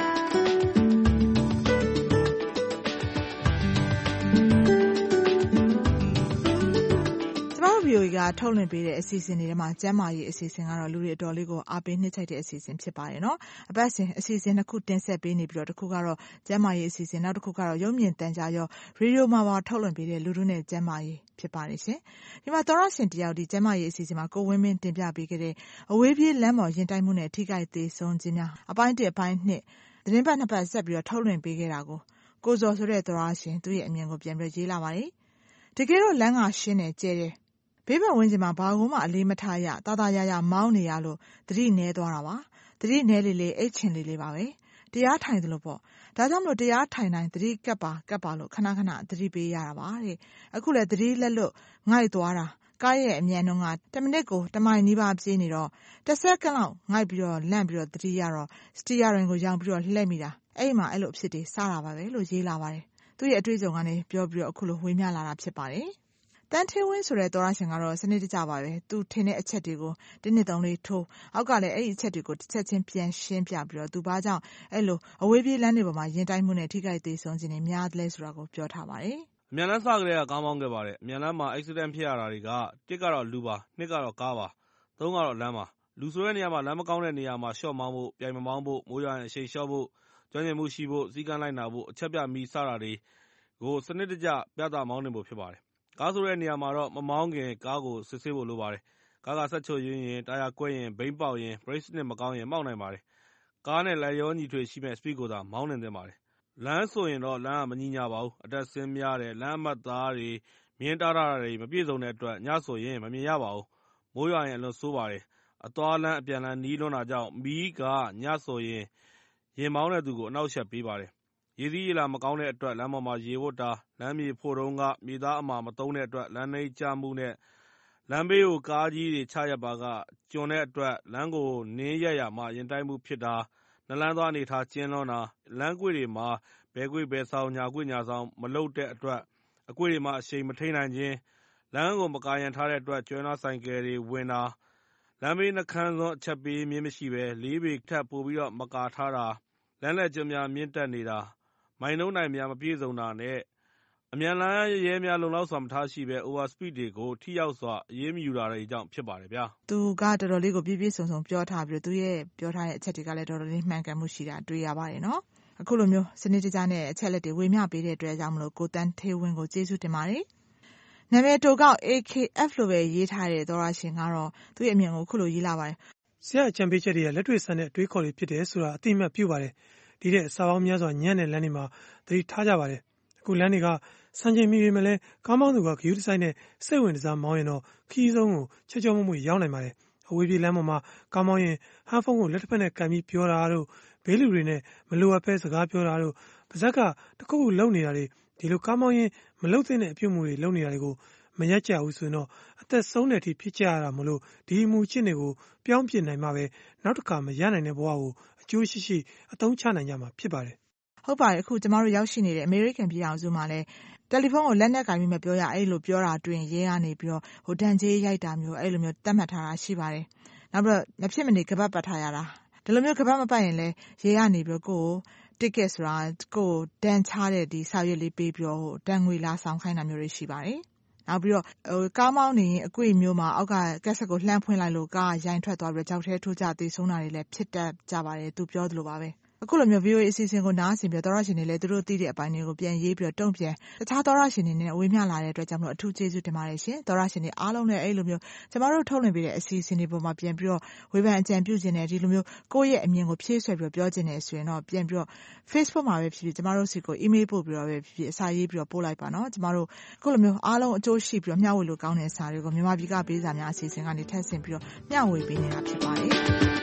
ဗီအိုအေကထုတ်လွှင့်ပေးတဲ့အစီအစဉ်တွေထဲမှာကျန်းမာရေးအစီအစဉ်ကတော့လူတွေအတော်လေးကိုအားပေးနှစ်ချိုက်တဲ့အစီအစဉ်ဖြစ်ပါတယ်နော်။အပတ်စဉ်အစီအစဉ်နှစ်ခုတင်ဆက်ပေးနေပြီးတော့တစ်ခုကတော့ကျန်းမာရေးအစီအစဉ်နောက်တစ်ခုကတော့ရုပ်မြင်သံကြားရောရေဒီယိုမှာပါထုတ်လွှင့်ပေးတဲ့လူထုနဲ့ကျန်းမာရေးဖြစ်ပါတယ်ရှင်။ဒီမှာသောရရှင်တယောက်ဒီကျန်းမာရေးအစီအစဉ်မှာကိုဝင်းမင်းတင်ပြပေးခဲ့တဲ့အဝေးပြေးလမ်းပေါ်ရင်တိုက်မှုနဲ့ထိခိုက်သေးဆုံးခြင်းများအပိုင်းတစ်အပိုင်းနှစ်သတင်းပတ်နှစ်ပတ်ဆက်ပြီးတော့ထုတ်လွှင့်ပေးခဲ့တာကိုကိုဇော်ဆိုတဲ့သောရရှင်သူ့ရဲ့အမြင်ကိုပြန်ပြီးရေးလာပါတယ်။တကယ်တော့လမ်းကရှင်းတယ်ကျဲတယ်ဘေးပတ်ဝန်းကျင်မှာဘာကိုမှအလေးမထားရတာတာရရမောင်းနေရလို့သတိနဲသွားတာပါသတိနဲလေးလေးအိတ်ချင်လေးလေးပါပဲတရားထိုင်သလိုပေါ့ဒါကြောင့်မလို့တရားထိုင်တိုင်းသတိကပ်ပါကပ်ပါလို့ခဏခဏသတိပေးရတာပါတဲ့အခုလည်းသတိလက်လွတ်ငိုက်သွားတာကားရဲ့အမြန်နှုန်းကတစ်မိနစ်ကိုတစ်မိုင်နီးပါးပြေးနေတော့တစ်စက္ကန့်လောက်ငိုက်ပြီးတော့လန့်ပြီးတော့သတိရတော့စတီယာရင်ကိုရောင်ပြီးတော့လှည့်မိတာအဲ့မှာအဲ့လိုအဖြစ်တွေစားတာပါပဲလို့ရေးလာပါတယ်သူ့ရဲ့အတွေ့အကြုံကနေပြောပြီးတော့အခုလိုဝေမျှလာတာဖြစ်ပါတယ်တန်ထေဝင်းဆိုတဲ့သောရရှင်ကတော့စနစ်တကျပါပဲသူထင်တဲ့အချက်တွေကိုတစ်နှစ်သုံးလေးထိုးအောက်ကလည်းအဲ့ဒီအချက်တွေကိုတစ်ချက်ချင်းပြန်ရှင်းပြပြီးတော့သူဘာကြောင့်အဲ့လိုအဝေးပြေးလမ်းတွေပေါ်မှာရင်တိုက်မှုနဲ့ထိခိုက်သေးဆုံးခြင်းတွေများတယ်ဆိုတာကိုပြောထားပါတယ်အမြန်လမ်းစကလေးကကားမောင်းခဲ့ပါတယ်အမြန်လမ်းမှာ accident ဖြစ်ရတာတွေကတစ်ကတော့လူပါနှစ်ကတော့ကားပါသုံးကတော့လမ်းပါလူဆိုတဲ့နေရာမှာလမ်းမကောင်းတဲ့နေရာမှာရှော့မောင်းဖို့ပြိုင်မမောင်းဖို့မိုးရွာရင်အရှိန်လျှော့ဖို့ကျွမ်းကျင်မှုရှိဖို့စီကံလိုက်နာဖို့အချက်ပြမီစတာတွေကိုစနစ်တကျပြသမောင်းနေဖို့ဖြစ်ပါတယ်ကားဆိုတဲ့နေရာမှာတော့မမောင်းခင်ကားကိုစစ်ဆေးဖို့လိုပါတယ်။ကားကဆက်ချိုရင်းရင်တာယာကွဲရင်ဘိန်းပေါက်ရင်ဘရိတ်စနစ်မကောင်းရင်မှောက်နိုင်ပါတယ်။ကားနဲ့လက်ရောညီထွေရှိမဲ့စပီဒ်ကိုသာမောင်းနေသင့်ပါတယ်။လမ်းဆိုရင်တော့လမ်းကမညီညာပါဘူး။အတက်ဆင်းများတယ်လမ်းအမှတ်သားတွေမြင်းတားတာတွေမပြည့်စုံတဲ့အတွက်ညဆိုရင်မမြင်ရပါဘူး။မိုးရွာရင်အလွန်ဆိုးပါတယ်။အသွားလမ်းအပြန်လမ်းနီးလွန်းတာကြောင့်မီးကညဆိုရင်ရင်မောင်းတဲ့သူကိုအနောက်ရှက်ပေးပါတယ်။ရေစီးရေလာမကောင်းတဲ့အတွက်လမ်းပေါ်မှာရေဝတ်တာလမ်းမြေဖို့တုံးကမြေသားအမှာမသုံးတဲ့အတွက်လမ်းနှိမ့်ကျမှုနဲ့လမ်းဘေးကိုကားကြီးတွေချရပ်ပါကကျွန်းတဲ့အတွက်လမ်းကိုနင်းရက်ရမှရင်တိုက်မှုဖြစ်တာနှလန်းသွားအနေထားကျင်းလွန်းတာလမ်းကွေ့တွေမှာဘဲကွေ့ဘဲဆောင်ညာကွေ့ညာဆောင်မလုတ်တဲ့အတွက်အကွေ့တွေမှာအရှိန်မထိန်နိုင်ခြင်းလမ်းကိုမကာရန်ထားတဲ့အတွက်ကျွမ်းသားဆိုင်ကယ်တွေဝင်တာလမ်းဘေးနှခမ်းစွန်းအချက်ပေးမြင်းမရှိပဲလေးပေထပ်ပို့ပြီးတော့မကာထားတာလမ်းလက်ကျများမြင့်တက်နေတာမိုင်းနှုံးနိုင်များမပြည့်စုံတာနဲ့အမြန်လမ်းရဲများလုံလောက်စွာမထားရှိပဲ over speed တွေကိုထိရောက်စွာအရေးမယူတာတွေကြောင့်ဖြစ်ပါတယ်ဗျာသူကတော်တော်လေးကိုပြည့်ပြည့်စုံစုံပြောထားပြီးတော့သူရဲ့ပြောထားတဲ့အချက်တွေကလည်းတော်တော်လေးမှန်ကန်မှုရှိတာတွေ့ရပါတယ်နော်အခုလိုမျိုးစနစ်တကျနဲ့အချက်လက်တွေဝေမျှပေးတဲ့အတွက်ကြောင့်မလို့ကိုတန်းထေးဝင်းကိုကျေးဇူးတင်ပါတယ်နာမည်တိုကောက် A K F လို့ပဲရေးထားတဲ့သောရရှင်ကတော့သူ့ရဲ့အမြင်ကိုခုလိုရေးလာပါတယ်ဆရာအကြံပေးချက်တွေကလက်တွေ့ဆန်တဲ့အတွေးခေါ်တွေဖြစ်တယ်ဆိုတာအတိအမှတ်ပြုပါတယ်ဒီတဲ့စာပေါင်းများစွာညံ့တဲ့လမ်းတွေမှာသတိထားကြပါတယ်အခုလမ်းတွေကစံချိန်မီတွေမှာလဲကားမောင်းသူကဂယူးဒီဇိုင်းနဲ့စိတ်ဝင်စားမောင်းရင်တော့ခီးဆုံးကိုချေချောမွေ့မွေ့ရောက်နိုင်ပါတယ်အဝေးပြေးလမ်းပေါ်မှာကားမောင်းရင်ဟန်းဖုန်းကိုလက်တစ်ဖက်နဲ့ကန်ပြီးပြောတာတို့ဘေးလူတွေနဲ့မလိုအပ်ပဲစကားပြောတာတို့ပါဇက်ကတခုခုလုံနေတာတွေဒီလိုကားမောင်းရင်မလုံတဲ့အပြုတ်မှုတွေလုံနေတာတွေကိုမရက်ကြဘူးဆိုရင်တော့အသက်ဆုံးတဲ့အထိဖြစ်ကြရတာမလို့ဒီအမှုချင်းတွေကိုပြောင်းပြနိုင်မှပဲနောက်တစ်ခါမရနိုင်တဲ့ဘဝကိုအကျိုးရှိရှိအသုံးချနိုင်ကြမှာဖြစ်ပါတယ်ဟုတ်ပါတယ်အခုကျမတို့ရောက်ရှိနေတဲ့အမေရိကန်ပြည်ထောင်စုမှာလည်းတယ်လီဖုန်းကိုလက်နဲ့ကင်ပြီးမပြောရအဲ့လိုပြောတာတွင်ရဲကနေပြီးတော့ဟိုတန်ကြီးရိုက်တာမျိုးအဲ့လိုမျိုးတတ်မှတ်ထားတာရှိပါတယ်နောက်ပြီးတော့မဖြစ်မနေကပတ်ပတ်ထားရတာဒီလိုမျိုးကပတ်မပတ်ရင်လည်းရဲကနေပြီးတော့ကိုယ်တစ်ကက်ဆိုတာကိုယ်တန်ချတဲ့ဒီစာရွက်လေးပေးပြီးတော့ဟိုတန်ငွေလာဆောင်ခိုင်းတာမျိုးတွေရှိပါတယ်နောက်ပြီးတော့ဟိုကားမောင်းနေရင်အကွေ့မျိုးမှာအောက်ကကက်ဆက်ကိုလှမ်းဖွင့်လိုက်လို့ကားရိုင်ထွက်သွားပြီးတော့ကြောက်ထဲထိုးကြသေးဆုံးတာတွေလည်းဖြစ်တတ်ကြပါတယ်သူပြောသလိုပါပဲအခုလိုမျိုး V O A အစီအစဉ်ကိုနားဆင်ပြီးသောရရှင်တွေလည်းသူတို့သိတဲ့အပိုင်းတွေကိုပြန်ရေးပြီးတော့တုံ့ပြန်တခြားသောရရှင်တွေနဲ့အဝေးမျှလာတဲ့အတွက်ကြောင့်မလို့အထူးကျေးဇူးတင်ပါတယ်ရှင်သောရရှင်တွေအားလုံးလည်းအဲ့လိုမျိုးကျမတို့ထုတ်လွှင့်ပေးတဲ့အစီအစဉ်တွေပေါ်မှာပြန်ပြီးတော့ဝေဖန်အကြံပြုခြင်းနဲ့ဒီလိုမျိုးကိုယ့်ရဲ့အမြင်ကိုဖြည့်ဆွဲပြီးတော့ပြောခြင်းနဲ့ဆိုရင်တော့ပြန်ပြီးတော့ Facebook မှာပဲဖြစ်ဖြစ်ကျမတို့စီကို email ပို့ပြီးတော့ပဲဖြစ်ဖြစ်အစာရေးပြီးတော့ပို့လိုက်ပါနော်ကျမတို့အခုလိုမျိုးအားလုံးအကျိုးရှိပြီးတော့မျှဝေလို့ကောင်းတဲ့စာတွေကိုမြန်မာပြည်ကပေးစာများအစီအစဉ်ကနေထပ်ဆင်ပြီးတော့မျှဝေပေးနေတာဖြစ်ပါတယ်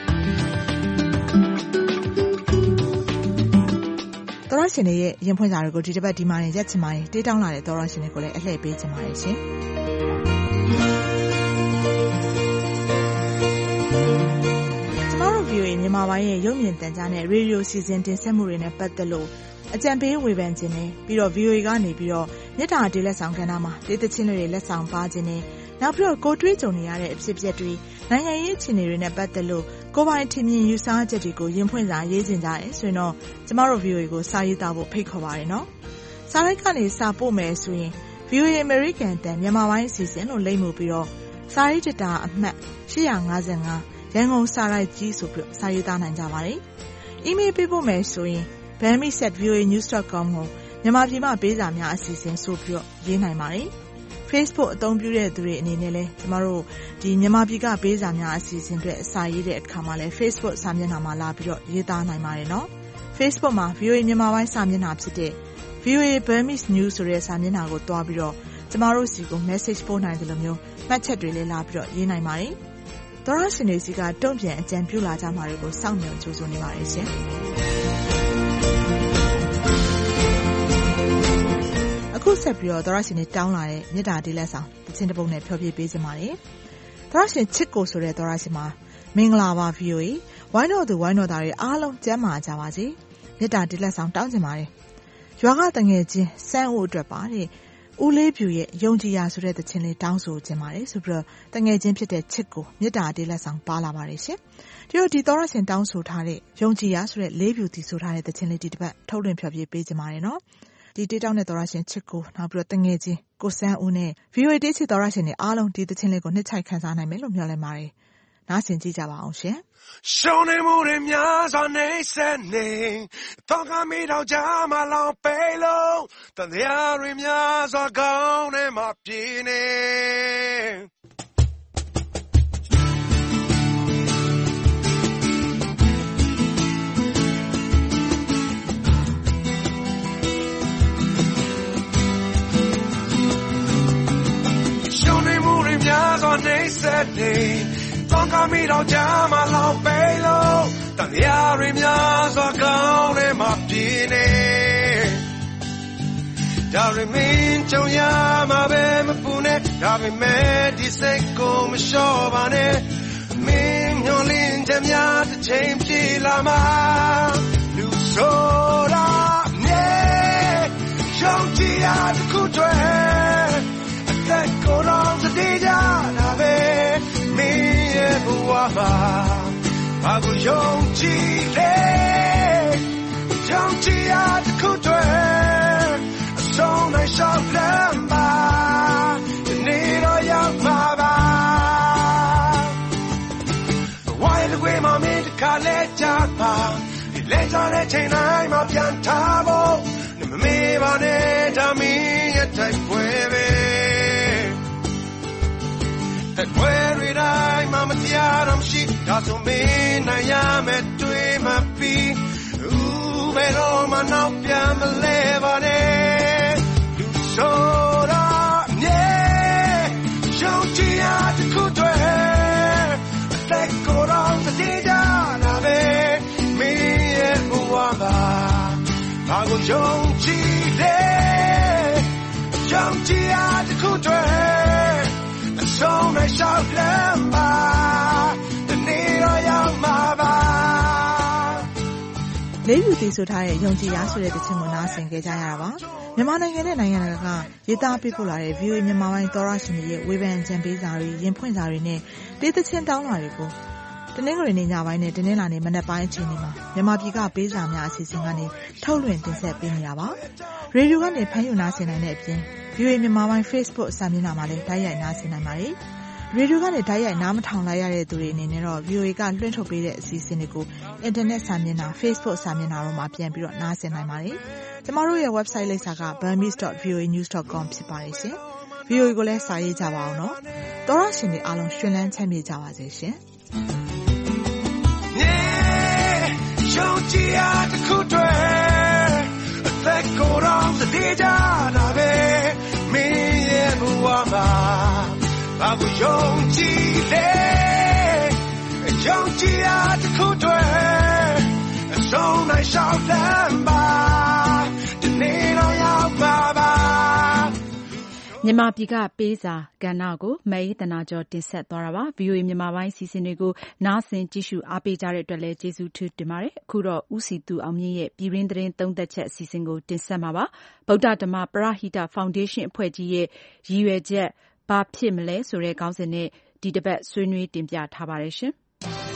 သောရရှင်တွေရဲ့ရင်ဖွင့်စာတွေကိုဒီတစ်ပတ်ဒီမှာနေရက်ချင်ပါတယ်တေးတောင်းလာတဲ့သောရရှင်တွေကိုလည်းအလှည့်ပေးချင်ပါတယ်ရှင်မြန်မာပိုင်းရဲ့ရုပ်မြင်သံကြားနဲ့ရေဒီယိုစီစဉ်တင်ဆက်မှုတွေနဲ့ပတ်သက်လို့အကြံပေးဝေဖန်ခြင်းနဲ့ပြီးတော့ ဗီအိုအေ ကနေပြီးတော့မြစ်တာဒေလက်ဆောင်ကဏ္ဍမှာဒေသချင်းတွေလက်ဆောင်ပါခြင်းနဲ့နောက်ပြီးတော့ကိုတွေးကြုံနေရတဲ့အဖြစ်အပျက်တွေနိုင်ငံရေးအခြေအနေတွေနဲ့ပတ်သက်လို့ကိုပိုင်ထင်မြင်ယူဆချက်တွေကိုရင်ဖွင့်စာရေးခြင်းကြရဲဆိုရင်တော့ကျမတို့ ဗီအိုအေ ကိုစာရေးသားဖို့ဖိတ်ခေါ်ပါတယ်နော်။စာရိုက်ကနေစာပို့မယ်ဆိုရင် ဗီအိုအေ American တန်မြန်မာပိုင်းအစီအစဉ်လို့လိမ့်မှုပြီးတော့စာရေးတတာအမှတ်ရှစ်၅၅ရန်ကုန်စာရိုက်ကြီးဆိုပြီးစာရေးသားနိုင်ကြပါတယ်။ အီးမေးလ်ပေးပို့မယ်ဆိုရင် burmese at v o a news dot com ကိုမြန်မာပြည်မှာပေးစာများအစီအစဉ်ဆိုပြီးတော့ရေးနိုင်ပါတယ်။ Facebook အသုံးပြုတဲ့သူတွေအနေနဲ့လည်းကျမတို့ဒီမြန်မာပြည်ကပေးစာများအစီအစဉ်တွေအစာရေးတဲ့အခါမှာလည်း Facebook စာမျက်နှာမှာလာပြီးတော့ရေးသားနိုင်ပါတယ်နော်။ Facebook မှာ ဗီအိုအေ မြန်မာပိုင်းစာမျက်နှာဖြစ်တဲ့ ဗီအိုအေ Burmese News ဆိုတဲ့စာမျက်နှာကိုတွားပြီးတော့ကျမတို့စီကို message ပို့နိုင်တယ်လို့မျိုးမှတ်ချက်တွေလည်းလာပြီးတော့ရေးနိုင်ပါတယ်။သောရရှင်တွေစီကတုံ့ပြန်အကြံပြုလာကြမှာတွေကိုစောင့်မျှော်ကြိုဆိုနေပါတယ်ရှင်။အခုဆက်ပြီးတော့သောရရှင်တွေတောင်းလာတဲ့မြစ်တာဒေလက်ဆောင်တခြင်းတစ်ပုဒ်နဲ့ဖျော်ဖြေပေးခြင်းပါတယ်။သောရရှင်ချစ်ကိုဆိုတဲ့သောရရှင်မှာမင်္ဂလာပါ ဗီအိုအေ ဝိုင်းတော်သူဝိုင်းတော်သားတွေအားလုံးကျန်းမာကြပါစေ။မြစ်တာဒေလက်ဆောင်တောင်းခြင်းပါတယ်။ရွာကတငယ်ချင်းစန်းဦးအတွက်ပါတဲ့ဦးလေးပြူရဲ့ယုံကြည်ရာဆိုတဲ့တခြင်းလေးတောင်းဆိုခြင်းပါတယ်ဆိုပြီးတော့တငယ်ချင်းဖြစ်တဲ့ချစ်ကိုမြစ်တာဒေလက်ဆောင်ပါလာပါတယ်ရှင်။ဒီတော့ဒီသောရရှင်တောင်းဆိုထားတဲ့ယုံကြည်ရာဆိုတဲ့လေးပြူတီဆိုထားတဲ့တခြင်းလေးဒီတစ်ပတ်ထုတ်လွှင့်ဖျော်ဖြေပေးခြင်းပါတယ်နော်။ဒီတေးတောင်းတဲ့သောရရှင်ချစ်ကိုနောက်ပြီးတော့တငယ်ချင်းကိုစန်းဦးနဲ့ ဗီအိုအေ တေးချစ်သောရရှင်တွေအားလုံးဒီတခြင်းလေးကိုနှစ်ချိုက်ခန်းစားနိုင်မယ်လို့မျှော်လင့်ပါတယ်။နားဆင်ကြည့်ကြပါအောင်ရှင်။ရှုံးနေမှုတွေများစွာနေဆက်နေတော့ကမိတော့ကြမှာလောင်ပိလို့တန်တရားတွေများစွာကောင်းနေမှာပြင်းနေရှုံးနေမှုတွေများစွာနေဆက်နေတော့ကမိတော့ကြမှာလောင်ပိလို့တန်တရားတွေများစွာကောင်းနေမှာပြင်းနေဒါရမင်းကြုံရမှာပဲမပူနဲ့ဒါပေမဲ့ဒီစိတ်ကိုမလျှော့ပါနဲ့မင်းညှော်လင်းတဲ့များတစ်ချိန်ပြေးလာမှာလူဆိုတာနဲ့ရှောင်းကြည့်ရတဲ့ခုတွေအသက်ကိုယ်တော်တည်ကြတာပဲမင်းရဲ့ဘဝမှာဘာကိုယုံကြည်လဲယုံကြည်ရတဲ့ခုတွေအဆုံးနိုင်ရှောက်လမ်းပါဒီနေ့တော့ရောက်မှာပါဝိုင်းတဲ့ဝေးမှာမင်းတခါလဲကြပါဒီလဲကြတဲ့ချိန်တိုင်းမှာပြန်ထားဖို့မမေ့ပါနဲ့ဒါမင်းရဲ့တိုက်ပွဲပဲတိုက်ပွဲတွေတိုင်းမှာမတရားတော့မရှိဒါဆိုမင်းနိုင်ရမယ်တွေ့မှပြီးဦးဘယ်တော့မှနောက်ပြန်မလဲပါနဲ့လူဆိုတာမြေရှုံးကြရတဲ့ခုတွေအသက်ကိုယ်တော်တည်ကြတာပဲမင်းရဲ့ဘဝမှာဘာကိုယုံကြည်လဲယုံကြည်ရတဲ့ခုတွေအဆုံးနဲ့ရှောက်လမ်းပါဒီနေ့တော့ရောက်မှာပါလေးယူတီဆိုထားတဲ့ယုံကြည်ရာဆိုတဲ့တခြင်းကိုနားဆင်ကြကြရတာပါမြန်မာနိုင်ငံနဲ့နိုင်ငံတကာကရေးသားပေးပို့လာတဲ့ ဗီအိုအေ မြန်မာပိုင်းသောရရှင်တွေရဲ့ဝေဖန်ကြံပေးစာတွေရင်ဖွင့်စာတွေနဲ့တေးသချင်းတောင်းလာတွေကိုတနင်္ဂနွေနေ့ညပိုင်းနဲ့တနင်္လာနေ့မနက်ပိုင်းအချိန်တွေမှာမြန်မာပြည်ကပေးစာများအစီအစဉ်ကနေထုတ်လွှင့်တင်ဆက်ပေးနေတာပါရေဒီယိုကနေဖမ်းယူနားဆင်နိုင်တဲ့အပြင် ဗီအိုအေ မြန်မာပိုင်း Facebook စာမျက်နှာမှာလည်းတိုက်ရိုက်နားဆင်နိုင်ပါတယ်ရေဒီယိုကနေတိုက်ရိုက်နားမထောင်လိုက်ရတဲ့သူတွေအနေနဲ့တော့ ဗီအိုအေ ကလွှင့်ထုတ်ပေးတဲ့အစီအစဉ်တွေကိုအင်တာနက်စာမျက်နှာ Facebook စာမျက်နှာတို့မှာပြန်ပြီးတော့နားဆင်နိုင်ပါတယ်။ကျမတို့ရဲ့ website လိပ်စာက burmese dot v o a news dot com ဖြစ်ပါတယ်ရှင်။ ဗီအိုအေ ကိုလည်းစာရေးကြပါအောင်နော်။သောရရှင်တွေအားလုံးရှင်လန်းချမ်းမြေ့ကြပါစေရှင်။ရှုံးကြရတဲ့ခုတွေအသက်ကိုယ်တော်တည်ကြတာပဲမင်းရဲ့ဘဝမှာဘာကိုယုံကြည်လဲယုံကြည်ရတဲ့ခုတွေအဆုံးနိုင်ရှောက်လမ်းပါဒီနေ့တော့ရောက်ပါပါမြန်မာပြည်ကပေးစာကဏ္ဍကိုမအေးသနာကျော်တင်ဆက်သွားတာပါ။ ဗွီအိုအေမြန်မာပိုင်းစီစဉ်တွေကိုနားဆင်ကြည့်ရှုအားပေးကြတဲ့အတွက်လည်းကျေးဇူးတင်ပါတယ်။အခုတော့ဦးစည်သူအောင်မြင့်ရဲ့ပြည်တွင်းသတင်းသုံးသပ်ချက်အစီအစဉ်ကိုတင်ဆက်မှာပါ။ဗုဒ္ဓဓမ္မပရဟိတဖောင်ဒေးရှင်းအဖွဲ့ကြီးရဲ့ရည်ရွယ်ချက်ဘာဖြစ်မလဲဆိုတဲ့ခေါင်းစဉ်နဲ့ဒီတစ်ပတ်ဆွေးနွေးတင်ပြထားပါတယ်ရှင်။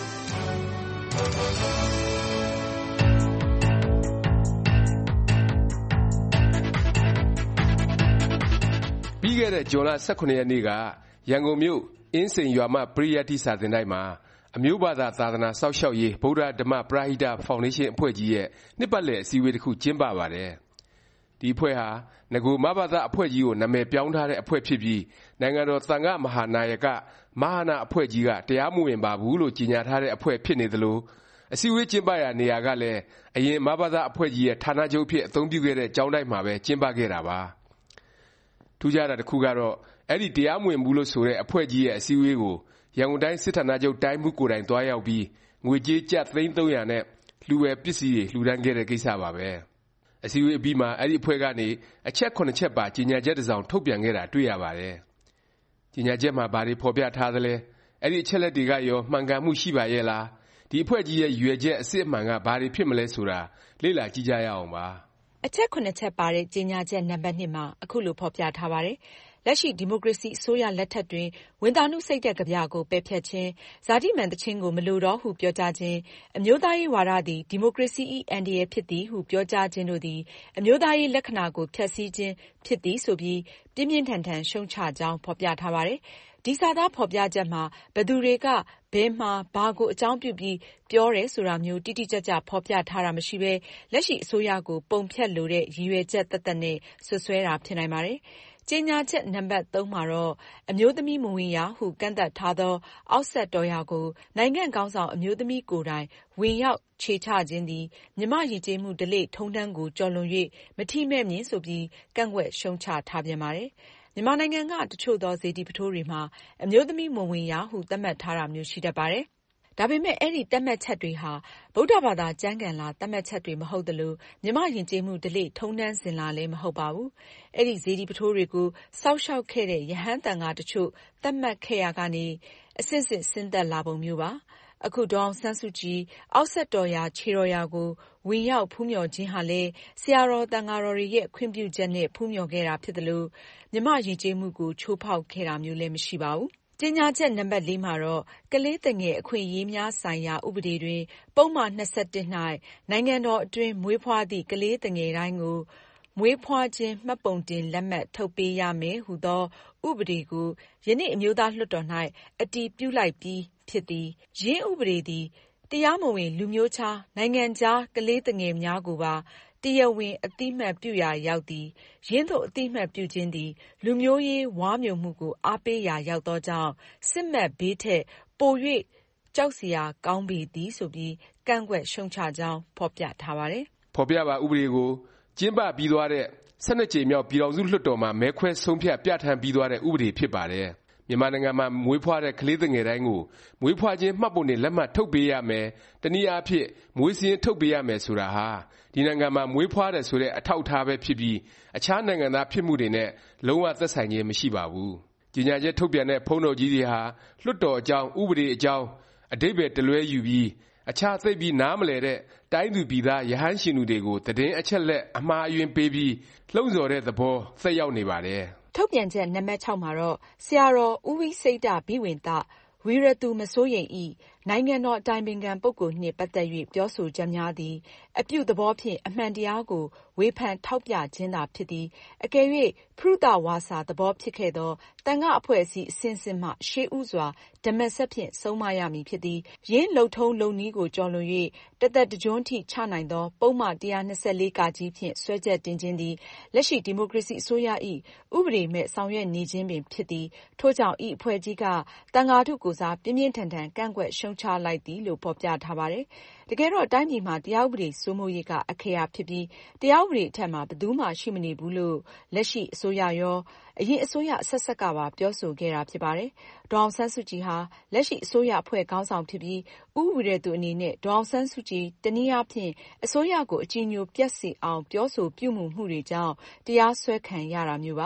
ပြီးခဲ့တဲ့ဇွန်လ၁၇ရက်နေ့ကရန်ကုန်မြို့အင်းစိန်ရွာမပရိယတ္တိစာသင်တိုက်မှာအမျိုးဘာသာသာသနာစောင့်ရှောက်ရေးဗုဒ္ဓဓမ္မပရဟိတဖောင်ဒေးရှင်းအဖွဲ့ကြီးရဲ့နှစ်ပတ်လည်အစည်းအဝေးတစ်ခုကျင်းပပါတယ်။ဒီအဖွဲ့ဟာနဂိုမဘသအဖွဲ့ကြီးကိုနာမည်ပြောင်းထားတဲ့အဖွဲ့ဖြစ်ပြီးနိုင်ငံတော်သံဃမဟာနာယကမဟာနာအဖွဲ့ကြီးကတရားမဝင်ပါဘူးလို့ကြေညာထားတဲ့အဖွဲ့ဖြစ်နေသလိုအစည်းအဝေးကျင်းပရာနေရာကလည်းအရင်မဘသအဖွဲ့ကြီးရဲ့ဌာနချုပ်ဖြစ်အသုံးပြုခဲ့တဲ့ကျောင်းတိုက်မှာပဲကျင်းပခဲ့တာပါ။ထူးခြားတာတစ်ခုကတော့အဲ့ဒီတရားမဝင်ဘူးလို့ဆိုတဲ့အဖွဲ့ကြီးရဲ့အစည်းအဝေးကိုရန်ကုန်တိုင်းစစ်ဌာနချုပ်တိုင်းမှူးကိုယ်တိုင်သွားရောက်ပြီးငွေကြေးကျပ်သိန်းသုံးရာနဲ့လှူဝယ်ပစ္စည်းတွေလှူဒန်းခဲ့တဲ့ကိစ္စပါပဲ။အစည်းအဝေးအပြီးမှာအဲ့ဒီအဖွဲ့ကနေအချက်ခုနှစ်ချက်ပါကြေညာချက်တစ်စောင်ထုတ်ပြန်ခဲ့တာတွေ့ရပါတယ်။ကြေညာချက်မှာဘာတွေဖော်ပြထားသလဲအဲ့ဒီအချက်လက်တွေကရောမှန်ကန်မှုရှိပါရဲ့လားဒီအဖွဲ့ကြီးရဲ့ရွယ်ချက်အစစ်အမှန်ကဘာတွေဖြစ်မလဲဆိုတာလေ့လာကြည့်ကြရအောင်ပါ။အချက်ခုနှစ်ချက်ပါတဲ့ကြေညာချက်နံပါတ်နှစ်မှာအခုလိုဖော်ပြထားပါတယ်။လက်ရှိဒီမိုကရေစီအစိုးရလက်ထက်တွင်ဝန်တာနုစိတ်တဲ့ကဗျာကိုပယ်ဖျက်ခြင်း၊ဇာတိမာန်သီချင်းကိုမလိုတော့ဟုပြောကြားခြင်း၊အမျိုးသားရေးဝါဒသည်ဒီမိုကရေစီ၏အန္တရာယ်ဖြစ်သည်ဟုပြောကြားခြင်းတို့သည်အမျိုးသားရေးလက္ခဏာကိုဖျက်ဆီးခြင်းဖြစ်သည်ဆိုပြီးပြင်းပြင်းထန်ထန်ရှုံချကြောင်းဖော်ပြထားပါတယ်။ဒီစာသားဖော်ပြချက်မှာဘယ်သူတွေကဘယ်မှာဘာကိုအကြောင်းပြုပြီးပြောတယ်ဆိုတာမျိုးတိတိကျကျဖော်ပြထားတာမရှိဘဲလက်ရှိအစိုးရကိုပုံဖျက်လိုတဲ့ရည်ရွယ်ချက်သက်သက်နဲ့ဆွဆွဲတာဖြစ်နိုင်ပါတယ်။ကြေညာချက်နံပါတ်သုံးမှာတော့အမျိုးသမီးမဝင်ရဟုကန့်သတ်ထားသောအောက်ဆက်တော်ရာကိုနိုင်ငံခေါင်းဆောင်အမျိုးသမီးကိုယ်တိုင်ဝင်ရောက်ခြေချခြင်းသည်မြန်မာ့ယဉ်ကျေးမှုဓလေ့ထုံးတမ်းကိုကျော်လွန်၍မထိမဲ့မြင်ဆိုပြီးကန့်ကွက်ရှုံချထားပြန်ပါတယ်။မြန်မာနိုင်ငံကတချို့သောစေတီပုထိုးတွေမှာအမျိုးသမီးမဝင်ရဟုသတ်မှတ်ထားတာမျိုးရှိတတ်ပါတယ်။ဒါပေမဲ့အဲ့ဒီသတ်မှတ်ချက်တွေဟာဗုဒ္ဓဘာသာကျမ်းဂန်လာသတ်မှတ်ချက်တွေမဟုတ်သလိုမြမယဉ်ကျေးမှုဓလေ့ထုံးတမ်းစဉ်လာလည်းမဟုတ်ပါဘူး။အဲ့ဒီဇေဒီပထိုးတွေကိုစောက်ရှောက်ခဲ့တဲ့ယဟန်တန်ဃာတချို့သတ်မှတ်ခဲ့ရကနေအစစ်စစ်ဆင်းသက်လာပုံမျိုးပါ။အခုဒေါအောင်ဆန်းစုကြည်အောက်ဆက်တော်ရာခြေတော်ရာကိုဝင်ရောက်ဖူးမြော်ခြင်းဟာလည်းဆရာတော်တန်ဃာတော်တွေရဲ့ခွင့်ပြုချက်နဲ့ဖူးမြော်ခဲ့တာဖြစ်သလိုမြမယဉ်ကျေးမှုကိုချိုးဖောက်ခဲ့တာမျိုးလည်းမရှိပါဘူး။ကြေညာချက်နံပါတ်လေးမှာတော့ကလေးသူငယ်အခွင့်အရေးများဆိုင်ရာဥပဒေတွင်ပုဒ်မ၂၁၌နိုင်ငံတော်အတွင်းမွေးဖွားသည့်ကလေးသူငယ်တိုင်းကိုမွေးဖွားခြင်းမှတ်ပုံတင်လက်မှတ်ထုတ်ပေးရမယ်ဟူသောဥပဒေကိုယနေ့အမျိုးသားလွှတ်တော်၌အတည်ပြုလိုက်ပြီးဖြစ်သည်။ယင်းဥပဒေသည်တရားမဝင်လူမျိုးခြားနိုင်ငံခြားကလေးသူငယ်များကိုပါတရားဝင်အသိမှတ်ပြုရာရောက်သည်။ယင်းသို့အသိမှတ်ပြုခြင်းသည်လူမျိုးရေးဝါးမျိုမှုကိုအားပေးရာရောက်သောကြောင့်စစ်မက်ဘေးထက်ပို၍ကြောက်စရာကောင်းပေသည်ဆိုပြီးကန့်ကွက်ရှုံချကြောင်းဖော်ပြထားပါတယ်။ဖော်ပြပါဥပဒေကိုကျင်းပပြီးသွားတဲ့၁၂ကြိမ်မြောက်ပြည်ထောင်စုလွှတ်တော်မှာမဲခွဲဆုံးဖြတ်ပြဋ္ဌာန်းပြီးသွားတဲ့ဥပဒေဖြစ်ပါတယ်။မြန်မာနိုင်ငံမှာမွေးဖွားတဲ့ကလေးသူငယ်တိုင်းကိုမွေးဖွားခြင်းမှတ်ပုံတင်လက်မှတ်ထုတ်ပေးရမယ်။တနည်းအားဖြင့်မွေးစာရင်းထုတ်ပေးရမယ်ဆိုတာဟာဒီနိုင်ငံမှာမွေးဖွားတယ်ဆိုတဲ့အထောက်အထားပဲဖြစ်ပြီးအခြားနိုင်ငံသားဖြစ်မှုတွေနဲ့လုံးဝသက်ဆိုင်ခြင်းမရှိပါဘူး။ကြေညာချက်ထုတ်ပြန်တဲ့ဘုန်းတော်ကြီးတွေဟာလွှတ်တော်အကြောင်းဥပဒေအကြောင်းအဓိပ္ပာယ်တလွဲယူပြီးအခြားသိပ်ပြီးနားမလည်တဲ့တိုင်းသူပြည်သားယဟန်ရှင်လူတွေကိုသတင်းအချက်လက်အမှားအယွင်းပေးပြီးလှုံ့ဆော်တဲ့သဘောသက်ရောက်နေပါတယ်။ထုတ်ပြန်ချက်နံပါတ်၆မှာတော့ဆရာတော်ဦးဝိစိတ္တဘိဝံသဝီရသူမစိုးရိမ်၏နိုင်ငံတော်အတိုင်ပင်ခံပုဂ္ဂိုလ်နှင့်ပတ်သက်၍ပြောဆိုချက်များသည်အပြုသဘောဖြင့်အမှန်တရားကိုဝေဖန်ထောက်ပြခြင်းသာဖြစ်သည်အကယ်၍ဖရုဒဝါစာသဘောဖြစ်ခဲ့သောတန်ခါအဖွဲ့အစည်းအစဉ်စဉ်မှရှေးဥစွာဓမ္မစက်ဖြင့်ဆုံးမရမည်ဖြစ်သည်ယင်းလုံထုံးလုံနည်းကိုကျော်လွန်၍တသက်တကျွန်းထိချနိုင်သောပုဒ်မ၁၂၄ကကြီးဖြင့်ဆွဲချက်တင်ခြင်းသည်လက်ရှိဒီမိုကရေစီအစိုးရ၏ဥပဒေမဲ့ဆောင်ရွက်နေခြင်းပင်ဖြစ်သည်ထို့ကြောင့်ဤအဖွဲ့ကြီးကတန်ခါထုကိုစားပြင်းပြင်းထန်ထန်ကန့်ကွက်ရှုံချလိုက်သည်လို့ဖော်ပြထားပါတယ်။တကယ်တော့တိုင်းပြည်မှာတရားဥပဒေစိုးမိုးရေးကအခရာဖြစ်ပြီးတရားဥပဒေအထက်မှာဘယ်သူမှရှိမနေဘူးလို့လက်ရှိအစိုးရရောအရင်အစိုးရအဆက်ဆက်ကပါပြောဆိုခဲ့တာဖြစ်ပါတယ်။ဒေါအောင်ဆန်းစုကြည်ဟာလက်ရှိအစိုးရအဖွဲ့ခေါင်းဆောင်ဖြစ်ပြီးဥပဒေသူအနေနဲ့ဒေါအောင်ဆန်းစုကြည်တနည်းအားဖြင့်အစိုးရကိုအကြည်ညိုပျက်စေအောင်ပြောဆိုပြုမှုမှုတွေကြောင့်တရားစွဲခံရတာမျိုးပါ။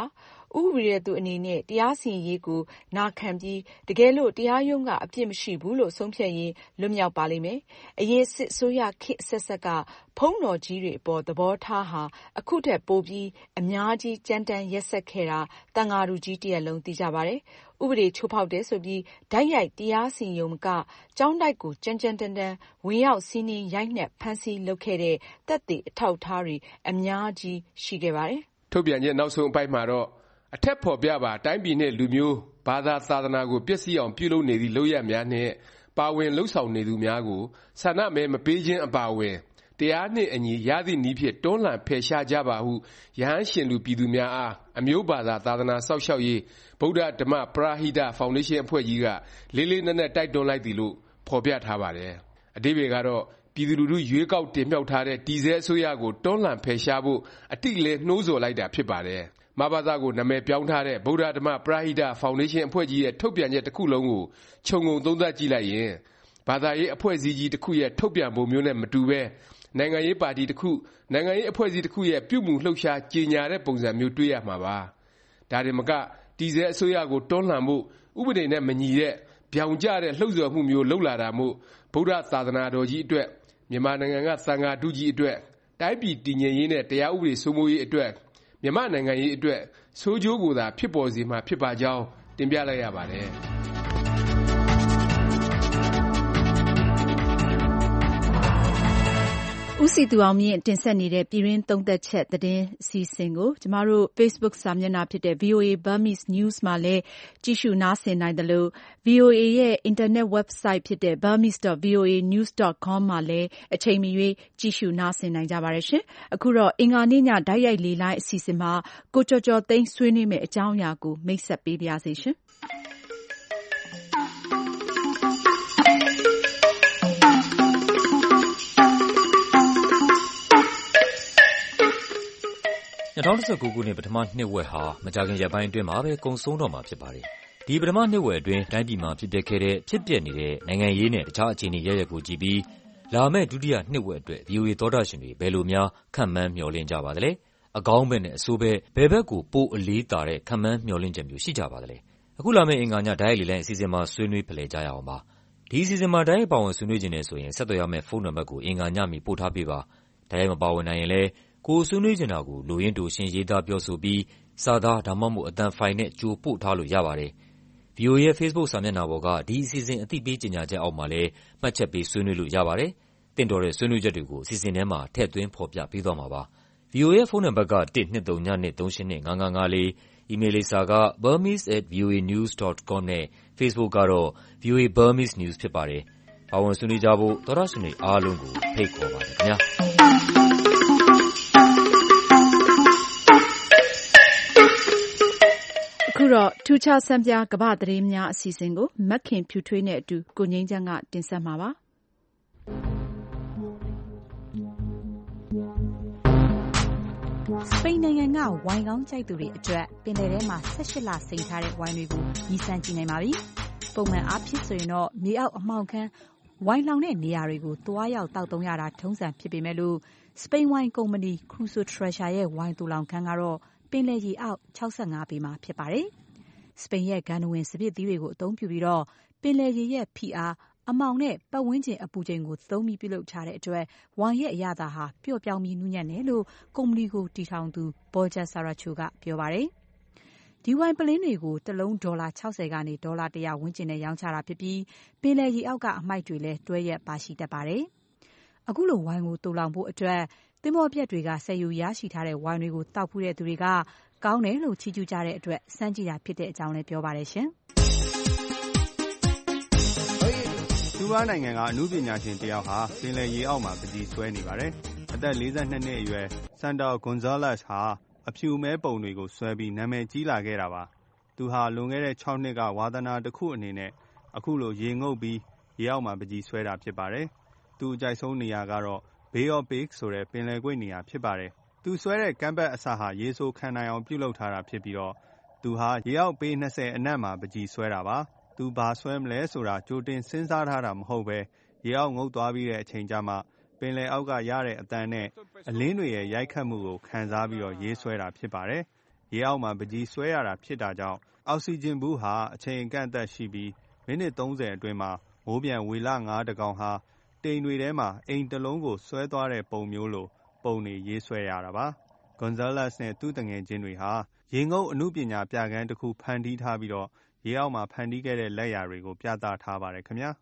ဥပဒေသူအနေနဲ့တရားစီရင်ရေးကိုနာခံပြီးတကယ်လို့တရားရုံးကအပြစ်မရှိဘူးလို့ဆုံးဖြတ်ရင်လွတ်မြောက်ပါလိမ့်မယ်။အရင်စစ်အစိုးရခေတ်အဆက်ဆက်ကဘုန်းတော်ကြီးတွေအပေါ်သဘောထားဟာအခုထက်ပိုပြီးအများကြီးကြမ်းတမ်းရက်စက်ခဲ့တာသံဃာတော်ကြီးတစ်ရပ်လုံးသိကြပါတယ်။ဥပဒေချိုးဖောက်တယ်ဆိုပြီးဓာတ်ရိုက်တရားစီရင်ရုံမကကျောင်းတိုက်ကိုကြမ်းကြမ်းတမ်းတမ်းဝင်ရောက်စီးနင်းရိုက်နှက်ဖမ်းဆီးလုပ်ခဲ့တဲ့သက်သေအထောက်အထားတွေအများကြီးရှိခဲ့ပါတယ်။ထုတ်ပြန်ချက်နောက်ဆုံးအပိုင်းမှာတော့အထက်ဖော်ပြပါတိုင်းပြည်နဲ့လူမျိုးဘာသာသာသနာကိုပျက်စီးအောင်ပြုလုပ်နေသည့်လုပ်ရပ်များနှင့်ပါဝင်လှုပ်ဆောင်နေသူများကိုဆန္ဒမဲမပေးခြင်းအပါအဝင်တရားနှင့်အညီရသည့်နည်းဖြင့်တွန်းလှန်ဖယ်ရှားကြပါဟုယဟန်ရှင်လူပြည်သူများအားအမျိုးဘာသာသာသနာစောင့်ရှောက်ရေးဗုဒ္ဓဓမ္မပရဟိတဖောင်ဒေးရှင်းအဖွဲ့ကြီးကလေးလေးနက်နက်တိုက်တွန်းလိုက်သည်လို့ဖော်ပြထားပါတယ်။အဓိပ္ပာယ်ကတော့ပြည်သူလူထုရွေးကောက်တင်မြှောက်ထားတဲ့တည်ဆဲအစိုးရကိုတွန်းလှန်ဖယ်ရှားဖို့အတိအလင်းနှိုးဆော်လိုက်တာဖြစ်ပါတယ်။မဘသကိုနာမည်ပြောင်းထားတဲ့ဗုဒ္ဓဓမ္မပရဟိတဖောင်ဒေးရှင်းအဖွဲ့ကြီးရဲ့ထုတ်ပြန်ချက်တစ်ခုလုံးကိုခြုံငုံသုံးသပ်ကြည့်လိုက်ရင်ဘာသာရေးအဖွဲ့အစည်းကြီးတစ်ခုရဲ့ထုတ်ပြန်ပုံမျိုးနဲ့မတူပဲနိုင်ငံရေးပါတီတစ်ခုနိုင်ငံရေးအဖွဲ့အစည်းတစ်ခုရဲ့ပြုမှုလှုပ်ရှားကြေညာတဲ့ပုံစံမျိုးတွေ့ရမှာပါ။ဒါတင်မကတည်ဆဲအစိုးရကိုတွန်းလှန်ဖို့ဥပဒေနဲ့မညီတဲ့ဗျောင်ကျတဲ့လှုပ်ဆော်မှုမျိုးလုပ်လာတာမို့ဗုဒ္ဓသာသနာတော်ကြီးအတွက်မြန်မာနိုင်ငံကသံဃာတုကြီးအတွက်တိုင်းပြည်တည်ငြိမ်ရေးနဲ့တရားဥပဒေစိုးမိုးရေးအတွက်မြန်မာနိုင်ငံရေးအတွက်ဆိုးကျိုးကိုသာဖြစ်ပေါ်စေမှာဖြစ်ပါကြောင်းတင်ပြလိုက်ရပါတယ်။ဦးစည်သူအောင်မြင့်တင်ဆက်နေတဲ့ပြည်တွင်းသုံးသပ်ချက်သတင်းအစီအစဉ်ကိုကျမတို့ Facebook စာမျက်နှာဖြစ်တဲ့ ဗွီအိုအေ Burmese News မှာလည်းကြည့်ရှုနားဆင်နိုင်သလို ဗွီအိုအေရဲ့အင်တာနက် website ဖြစ်တဲ့ burmese dot v o a news dot com မှာလည်းအချိန်မရွေးကြည့်ရှုနားဆင်နိုင်ကြပါတယ်ရှင်။အခုတော့အင်္ဂါနေ့ညဓာတ်ရိုက်လေလိုင်းအစီအစဉ်မှာကိုကျော်ကျော်သိန်းဆွေးနွေးမယ့်အကြောင်းအရာကိုမိတ်ဆက်ပေးပါရစေရှင်။၂၀၁၉ခုနှစ်ပထမနှစ်ဝက်ဟာမကြာခင်ရက်ပိုင်းအတွင်းမှာပဲကုန်ဆုံးတော့မှာဖြစ်ပါတယ်။ဒီပထမနှစ်ဝက်အတွင်းတိုင်းပြည်မှာဖြစ်ပျက်ခဲ့တဲ့ဖြစ်ပျက်နေတဲ့နိုင်ငံရေးနဲ့တခြားအခြေအနေရပ်ရပ်ကိုကြည့်ပြီးလာမယ့်ဒုတိယနှစ်ဝက်အတွက် ဗွီအိုအေသောတာရှင်တွေဘယ်လိုများခန့်မှန်းမျှော်လင့်ကြပါသလဲ။အကောင်းဘက်နဲ့အဆိုးဘက်ဘယ်ဘက်ကိုပိုအလေးသာတဲ့ခန့်မှန်းမျှော်လင့်ချက်မျိုးရှိကြပါသလဲ။အခုလာမယ့်အင်္ဂါညဓာတ်ရိုက်လေလိုင်းအစီအစဉ်မှာဆွေးနွေးဖလှယ်ကြရအောင်ပါ။ဒီအစီအစဉ်မှာဓာတ်ရိုက်ပါဝင်ဆွေးနွေးချင်တယ်ဆိုရင်ဆက်သွယ်ရမယ့်ဖုန်းနံပါတ်ကိုအင်္ဂါညမီပို့ထားပေးပါ။ဓာတ်ရိုက်မပါဝင်နိုင်ရင်လည်းကိုယ်ဆွေးနွေးချင်တာကိုလိုရင်းတိုရှင်းရေးသားပြောဆိုပြီးစာသားဒါမှမဟုတ်အသံဖိုင်နဲ့ကြိုပို့ထားလို့ရပါတယ်။ ဗွီအိုအေရဲ့ Facebook စာမျက်နှာပေါ်ကဒီအစီအစဉ်အသိပေးကြေညာချက်အောက်မှာလည်းမှတ်ချက်ပေးဆွေးနွေးလို့ရပါတယ်။သင့်တော်တဲ့ဆွေးနွေးချက်တွေကိုအစီအစဉ်ထဲမှာထည့်သွင်းဖော်ပြပေးသွားမှာပါ။ ဗွီအိုအေရဲ့ဖုန်းနံပါတ်ကone two zero two two three eight two five five four အီးမေးလ်လိပ်စာက burmese at v o a news dot com နဲ့ Facebook ကတော့ ဗွီအိုအေ Burmese News ဖြစ်ပါတယ်။ပါဝင်ဆွေးနွေးကြဖို့သောတရှင်တွေအားလုံးကိုဖိတ်ခေါ်ပါတယ်ခင်ဗျာ။အခုတော့ထူးခြားဆန်းပြားကမ္ဘာသတင်းများအစီအစဉ်ကိုမက်ခင်ဖြူထွေးနဲ့အတူကိုငြိမ်းချမ်းကတင်ဆက်မှာပါ။စပိန်နိုင်ငံကဝိုင်ကောင်းကြိုက်သူတွေအတွက်ပင်လယ်ထဲမှာ၁၈လစိမ်ထားတဲ့ဝိုင်တွေကိုရည်စမ်းကြည့်နိုင်ပါပြီ။ပုံမှန်အားဖြင့်ဆိုရင်တော့မြေအောက်အမှောင်ခန်းဝိုင်လောင်တဲ့နေရာတွေကိုသွားရောက်တောက်သုံးရတာထုံးစံဖြစ်ပေမဲ့လို့စပိန်ဝိုင်ကုမ္ပဏီ Cruzo Treasure ရဲ့ဝိုင်သိုလောင်ခန်းကတော့ပင်လယ်ရေအောက်၆၅ပေမှာဖြစ်ပါတယ်။စပိန်ရဲ့ဂန္ဓဝင်စပစ်သီးတွေကိုအသုံးပြုပြီးတော့ပင်လယ်ရေရဲ့ဖိအားအမှောင်နဲ့ပတ်ဝန်းကျင်အပူချိန်ကိုသုံးပြီးပြုလုပ်ထားတဲ့အတွက်ဝိုင်ရဲ့အရသာဟာပျော့ပြောင်းပြီးနူးညံ့တယ်လို့ကုမ္ပဏီကိုတည်ထောင်သူ Borja Saracho ကပြောပါတယ်။ဒီဝိုင်ပလင်းတွေကိုတစ်လုံးဒေါ်လာ၆၀ကနေဒေါ်လာ၁၀၀ဝန်းကျင်နဲ့ရောင်းချတာဖြစ်ပြီးပင်လယ်ရေအောက်ကအမှိုက်တွေလည်းတွဲရက်ပါရှိတတ်ပါတယ်။အခုလိုဝိုင်ကိုသိုလောင်ဖို့အတွက်သင်္ဘောပြက်တွေကဆယ်ယူရရှိထားတဲ့ဝိုင်တွေကိုတောက်ဖူးတဲ့သူတွေကကောင်းတယ်လို့ချီးကျူးကြတဲ့အတွက်စမ်းကြည့်တာဖြစ်တဲ့အကြောင်းလည်းပြောပါတယ်ရှင်။ကျူးဘားနိုင်ငံကအနုပညာရှင်တယောက်ဟာပင်လယ်ရေအောက်မှာပန်းချီဆွဲနေပါတယ်။အသက်လေးဆယ့်နှစ်နှစ်အရွယ်ဆန်တာဂွန်ဇာလက်စ်ဟာအဖြူမဲပုံတွေကိုဆွဲပြီးနာမည်ကြီးလာခဲ့တာပါ။သူဟာလွန်ခဲ့တဲ့၆နှစ်ကဝါသနာတစ်ခုအနေနဲ့အခုလိုရေငုပ်ပြီးရေအောက်မှာပန်းချီဆွဲတာဖြစ်ပါတယ်။သူအကြိုက်ဆုံးနေရာကတော့ Bay of Pigs ဆိုတဲ့ပင်လယ်ကွေ့နေရာဖြစ်ပါတယ်။သူဆွဲတဲ့ကမ်းပတ်အစဟာရေဆိုခံနိုင်အောင်ပြုလုပ်ထားတာဖြစ်ပြီးတော့သူဟာရေအောက်ပေ၂၀အနက်မှာပန်းချီဆွဲတာပါ။သူဘာဆွဲမလဲဆိုတာကြိုတင်စဉ်းစားထားတာမဟုတ်ပဲရေအောက်ငုပ်သွားပြီးတဲ့အချိန်ကျမှပင်လယ်အောက်ကရတဲ့အသံနဲ့အလင်းတွေရဲ့ရိုက်ခတ်မှုကိုခံစားပြီးတော့ရေးဆွဲတာဖြစ်ပါတယ်။ရေအောက်မှာပကြီးဆွဲရတာဖြစ်တာကြောင့်အောက်ဆီဂျင်ဘူးဟာအချိန်အကန့်အသတ်ရှိပြီးမိနစ်သုံးဆယ်အတွင်းမှာမိုးပြန်ဝေလငါးတကောင်ဟာတိမ်တွေထဲမှာအိမ်တစ်လုံးကိုဆွဲသွားတဲ့ပုံမျိုးလိုပုံနေရေးဆွဲရတာပါ။ Gonzalez နဲ့သူ့တငယ်ချင်းတွေဟာရေငုပ်အမှုပညာပြခန်းတစ်ခုဖန်တီးထားပြီးတော့ရေအောက်မှာဖန်တီးခဲ့တဲ့လက်ရာတွေကိုပြသထားပါတယ်ခင်ဗျာ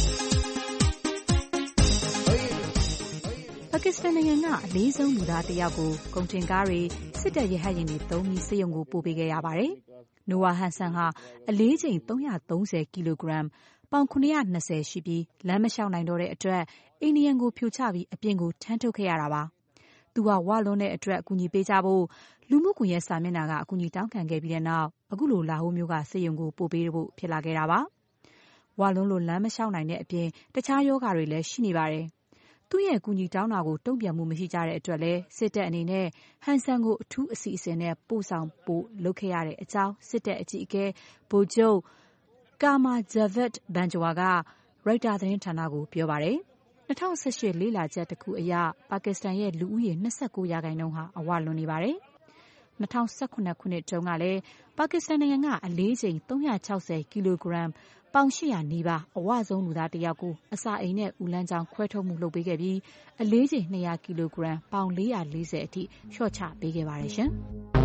ပါကစ္စတန်နိုင်ငံကအလေးဆုံးလူသားတစ်ယောက်ကိုကုန်တင်ကားတွေစစ်တပ်ရဟတ်ယာဉ်တွေသုံးပြီးစစ်ရုံကိုပို့ပေးခဲ့ရပါတယ်။ Noah Hanson ဟာအလေးချိန်သုံးသုံး၀ကီလိုဂရမ်ပေါင်ခုနှစ်၂၀ရှိပြီးလမ်းမလျှောက်နိုင်တော့တဲ့အတွက်အိန္ဒိယန်ကိုဖြိုချပြီးအပြင်ကိုထမ်းထုတ်ခဲ့ရတာပါ။သူဟာဝလွန်းတဲ့အတွက်အကူအညီပေးကြဖို့လူမှုကွန်ရက်စာမျက်နှာကအကူအညီတောင်းခံခဲ့ပြီးတဲ့နောက်အခုလိုလာဟိုးမျိုးကစစ်ရုံကိုပို့ပေးဖို့ဖြစ်လာခဲ့တာပါ။ဝလွန်းလိုလမ်းမလျှောက်နိုင်တဲ့အပြင်တခြားယောဂတွေလည်းရှိနေပါတယ်။သူ့ရဲ့အကူအညီတောင်းတာကိုတုံ့ပြန်မှုမရှိကြတဲ့အတွက်လည်းစစ်တပ်အနေနဲ့ဟန်ဆန်ကိုအထူးအစီအစဉ်နဲ့ပို့ဆောင်ဖို့လုပ်ခဲ့ရတဲ့အကြောင်းစစ်တပ်အကြီးအကဲဗိုလ်ချုပ်ကာမာဂျာဗတ်ဘန်ဂျဝါကရိုက်တာသတင်းဌာနကိုပြောပါတယ်။၂၀၁၈လေ့လာချက်တစ်ခုအရပါကစ္စတန်ရဲ့လူဦးရေ၂၉ရာခိုင်နှုန်းဟာအဝလွန်နေပါတယ်။၂၀၁၇ခုနှစ်တုန်းကလည်းပါကစ္စတန်နိုင်ငံကအလေးချိန်သုံး၆၀ကီလိုဂရမ်ပေါင်၈၀၀နီးပါးအဝဆုံးလူသားတစ်ယောက်ကိုအစာအိမ်နဲ့ဦးလန်းချောင်းခွဲထုတ်မှုလုပ်ပေးခဲ့ပြီးအလေးချိန်၂၀၀ကီလိုဂရမ်ပေါင်၄၄၀အထိလျှော့ချပေးခဲ့ပါတယ်ရှင်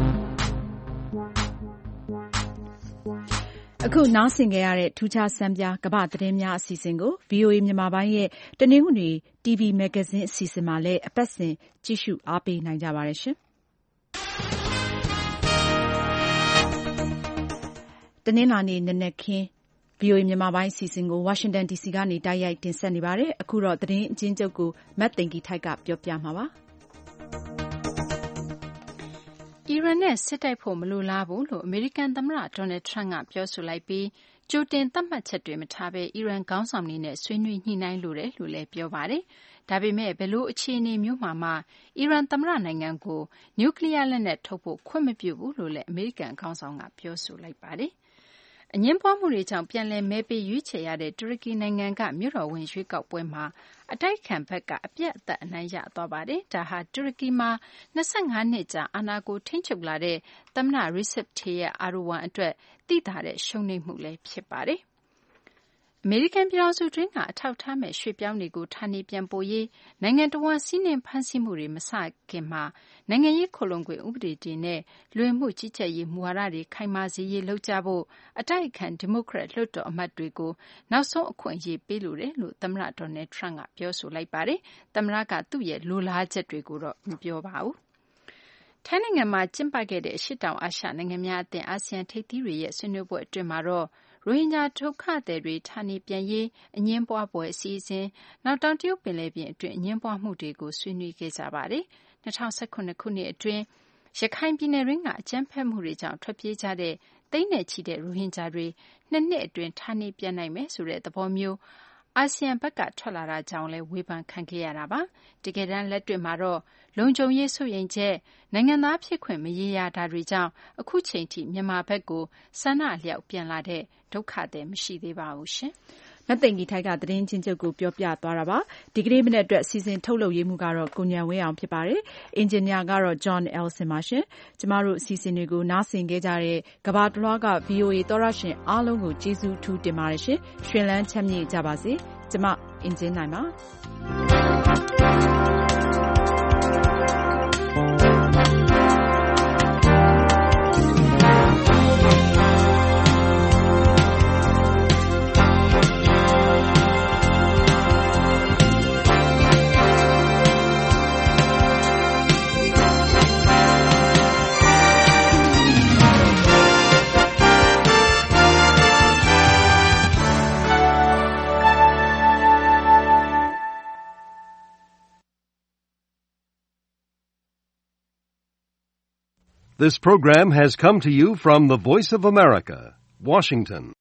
။အခုနားဆင်ကြရတဲ့ထူးခြားစမ်းပြကမ္ဘာသတင်းများအစီအစဉ်ကို ဗွီအိုအေမြန်မာပိုင်းရဲ့တနင်္ဂနွေ တီဗီမဂ္ဂဇင်းအစီအစဉ်မှာလည်းအပတ်စဉ်ကြည့်ရှုအားပေးနိုင်ကြပါတယ်ရှင်။တနင်္လာနေ့နနက်ခင်းဗွီအိုအေမြန်မာပိုင်းအစီအစဉ်ကိုဝါရှင်တန်ဒီစီကနေတိုက်ရိုက်တင်ဆက်နေပါတယ်။အခုတော့သတင်းအကျဉ်းချုပ်ကိုမတ်သိင်္ဂီထိုက်ကပြောပြမှာပါ။အီရန်နဲ့စစ်တိုက်ဖို့မလိုလားဘူးလို့အမေရိကန်သမ္မတဒေါ်နယ်ထရန့်ကပြောဆိုလိုက်ပြီးကြိုတင်သတ်မှတ်ချက်တွေမထားဘဲအီရန်ခေါင်းဆောင်တွေနဲ့ဆွေးနွေးညှိနှိုင်းလိုတယ်လို့လည်းပြောပါတယ်။ဒါပေမဲ့ဘယ်လိုအခြေအနေမျိုးမှာမှအီရန်သမ္မတနိုင်ငံကိုနျူကလ িয়ার လက်နက်ထုတ်ဖို့ခွင့်မပြုဘူးလို့လည်းအမေရိကန်ခေါင်းဆောင်ကပြောဆိုလိုက်ပါတယ်။အငြင်းပွားမှုတွေကြောင့်ပြန်လည်မဲပေးရွေးချယ်ရတဲ့တူရကီနိုင်ငံကမြို့တော်ဝင်ရွေးကောက်ပွဲမှာအတိုက်အခံဘက်ကအပြတ်အသတ်အနိုင်ရသွားပါတယ်။ဒါဟာတူရကီမှာ၂၅နှစ်ကြာအာဏာကိုထိန်းချုပ်လာတဲ့သမ္မတ Recep Tayyip Erdogan အတွက်သိသာတဲ့ရှုံးနိမ့်မှုလည်းဖြစ်ပါတယ်။အမေရိကန်ပြည်ထောင်စုတွင်းကအထောက်အထားမဲ့ရွှေ့ပြောင်းတွေကိုဌာနေပြန်ပို့ရေးနိုင်ငံတော်ဝန်စီးနှင်းဖမ်းဆီးမှုတွေမစခင်မှာနိုင်ငံရေးခိုလှုံခွင့်ဥပဒေတွေနဲ့လူဝင်မှုကြီးကြပ်ရေးမူဝါဒတွေခိုင်မာစေရေးလုပ်ကြဖို့အတိုက်အခံဒီမိုကရက်လွှတ်တော်အမတ်တွေကိုနောက်ဆုံးအခွင့်အရေးပေးလိုတယ်လို့သမ္မတဒေါ်နယ်ထရန့်ကပြောဆိုလိုက်ပါတယ်။သမ္မတကသူ့ရဲ့လိုလားချက်တွေကိုတော့မပြောပါဘူး။ထိုင်းနိုင်ငံမှာကျင်းပခဲ့တဲ့အရှေ့တောင်အာရှနိုင်ငံများအသင်းအာဆီယံထိပ်သီးတွေရဲ့ဆွေးနွေးပွဲအတွင်းမှာတော့ရိုဟင်ဂျာဒုက္ခသည်တွေဌာနေပြန်ရေးအငြင်းပွားပွဲအစီအစဉ်နောက်တောင်တရုတ်ပင်လယ်ပြင်အတွင်းအငြင်းပွားမှုတွေကိုဆွေးနွေးခဲ့ကြပါတယ်။၂၀၁၇ခုနှစ်အတွင်းရခိုင်ပြည်နယ်တွင်းကအကြမ်းဖက်မှုတွေကြောင့်ထွက်ပြေးကြတဲ့သိန်းနဲ့ချီတဲ့ရိုဟင်ဂျာတွေနှစ်နှစ်အတွင်းဌာနေပြန်နိုင်မယ်ဆိုတဲ့သဘောမျိုးအာဆီယံဘက်ကထွက်လာတာကြောင့်လည်းဝေဖန်ခံခဲ့ရတာပါ။တကယ်တမ်းလက်တွေ့မှာတော့လုံခြုံရေးစိုးရိမ်ချက်နိုင်ငံသားဖြစ်ခွင့်မရေရာတာတွေကြောင့်အခုချိန်ထိမြန်မာဘက်ကိုဆန္ဒအလျောက်ပြန်လာတဲ့ဒုက္ခသည်မရှိသေးပါဘူးရှင်။မသိင်္ဂီထိုက်ကသတင်းချင်းချုပ်ကိုပြောပြသွားတာပါ။ဒီကနေ့မနေ့အတွက်စီစဉ်ထုတ်လုပ်ရေးမှုကတော့ကိုညံဝင်းအောင်ဖြစ်ပါတယ်။အင်ဂျင်နီယာကတော့ John Elson ပါရှင်။ကျမတို့အစီအစဉ်တွေကိုနားဆင်ခဲ့ကြတဲ့ကမ္ဘာတလွှားက ဗွီအိုအေသောရရှင်အားလုံးကိုကျေးဇူးထူးတင်ပါတယ်ရှင်။ရွှင်လန်းချမ်းမြေ့ကြပါစေ။ကျမအင်ဂျင်နိုင်ပါ။ This program has come to you from the Voice of America, Washington.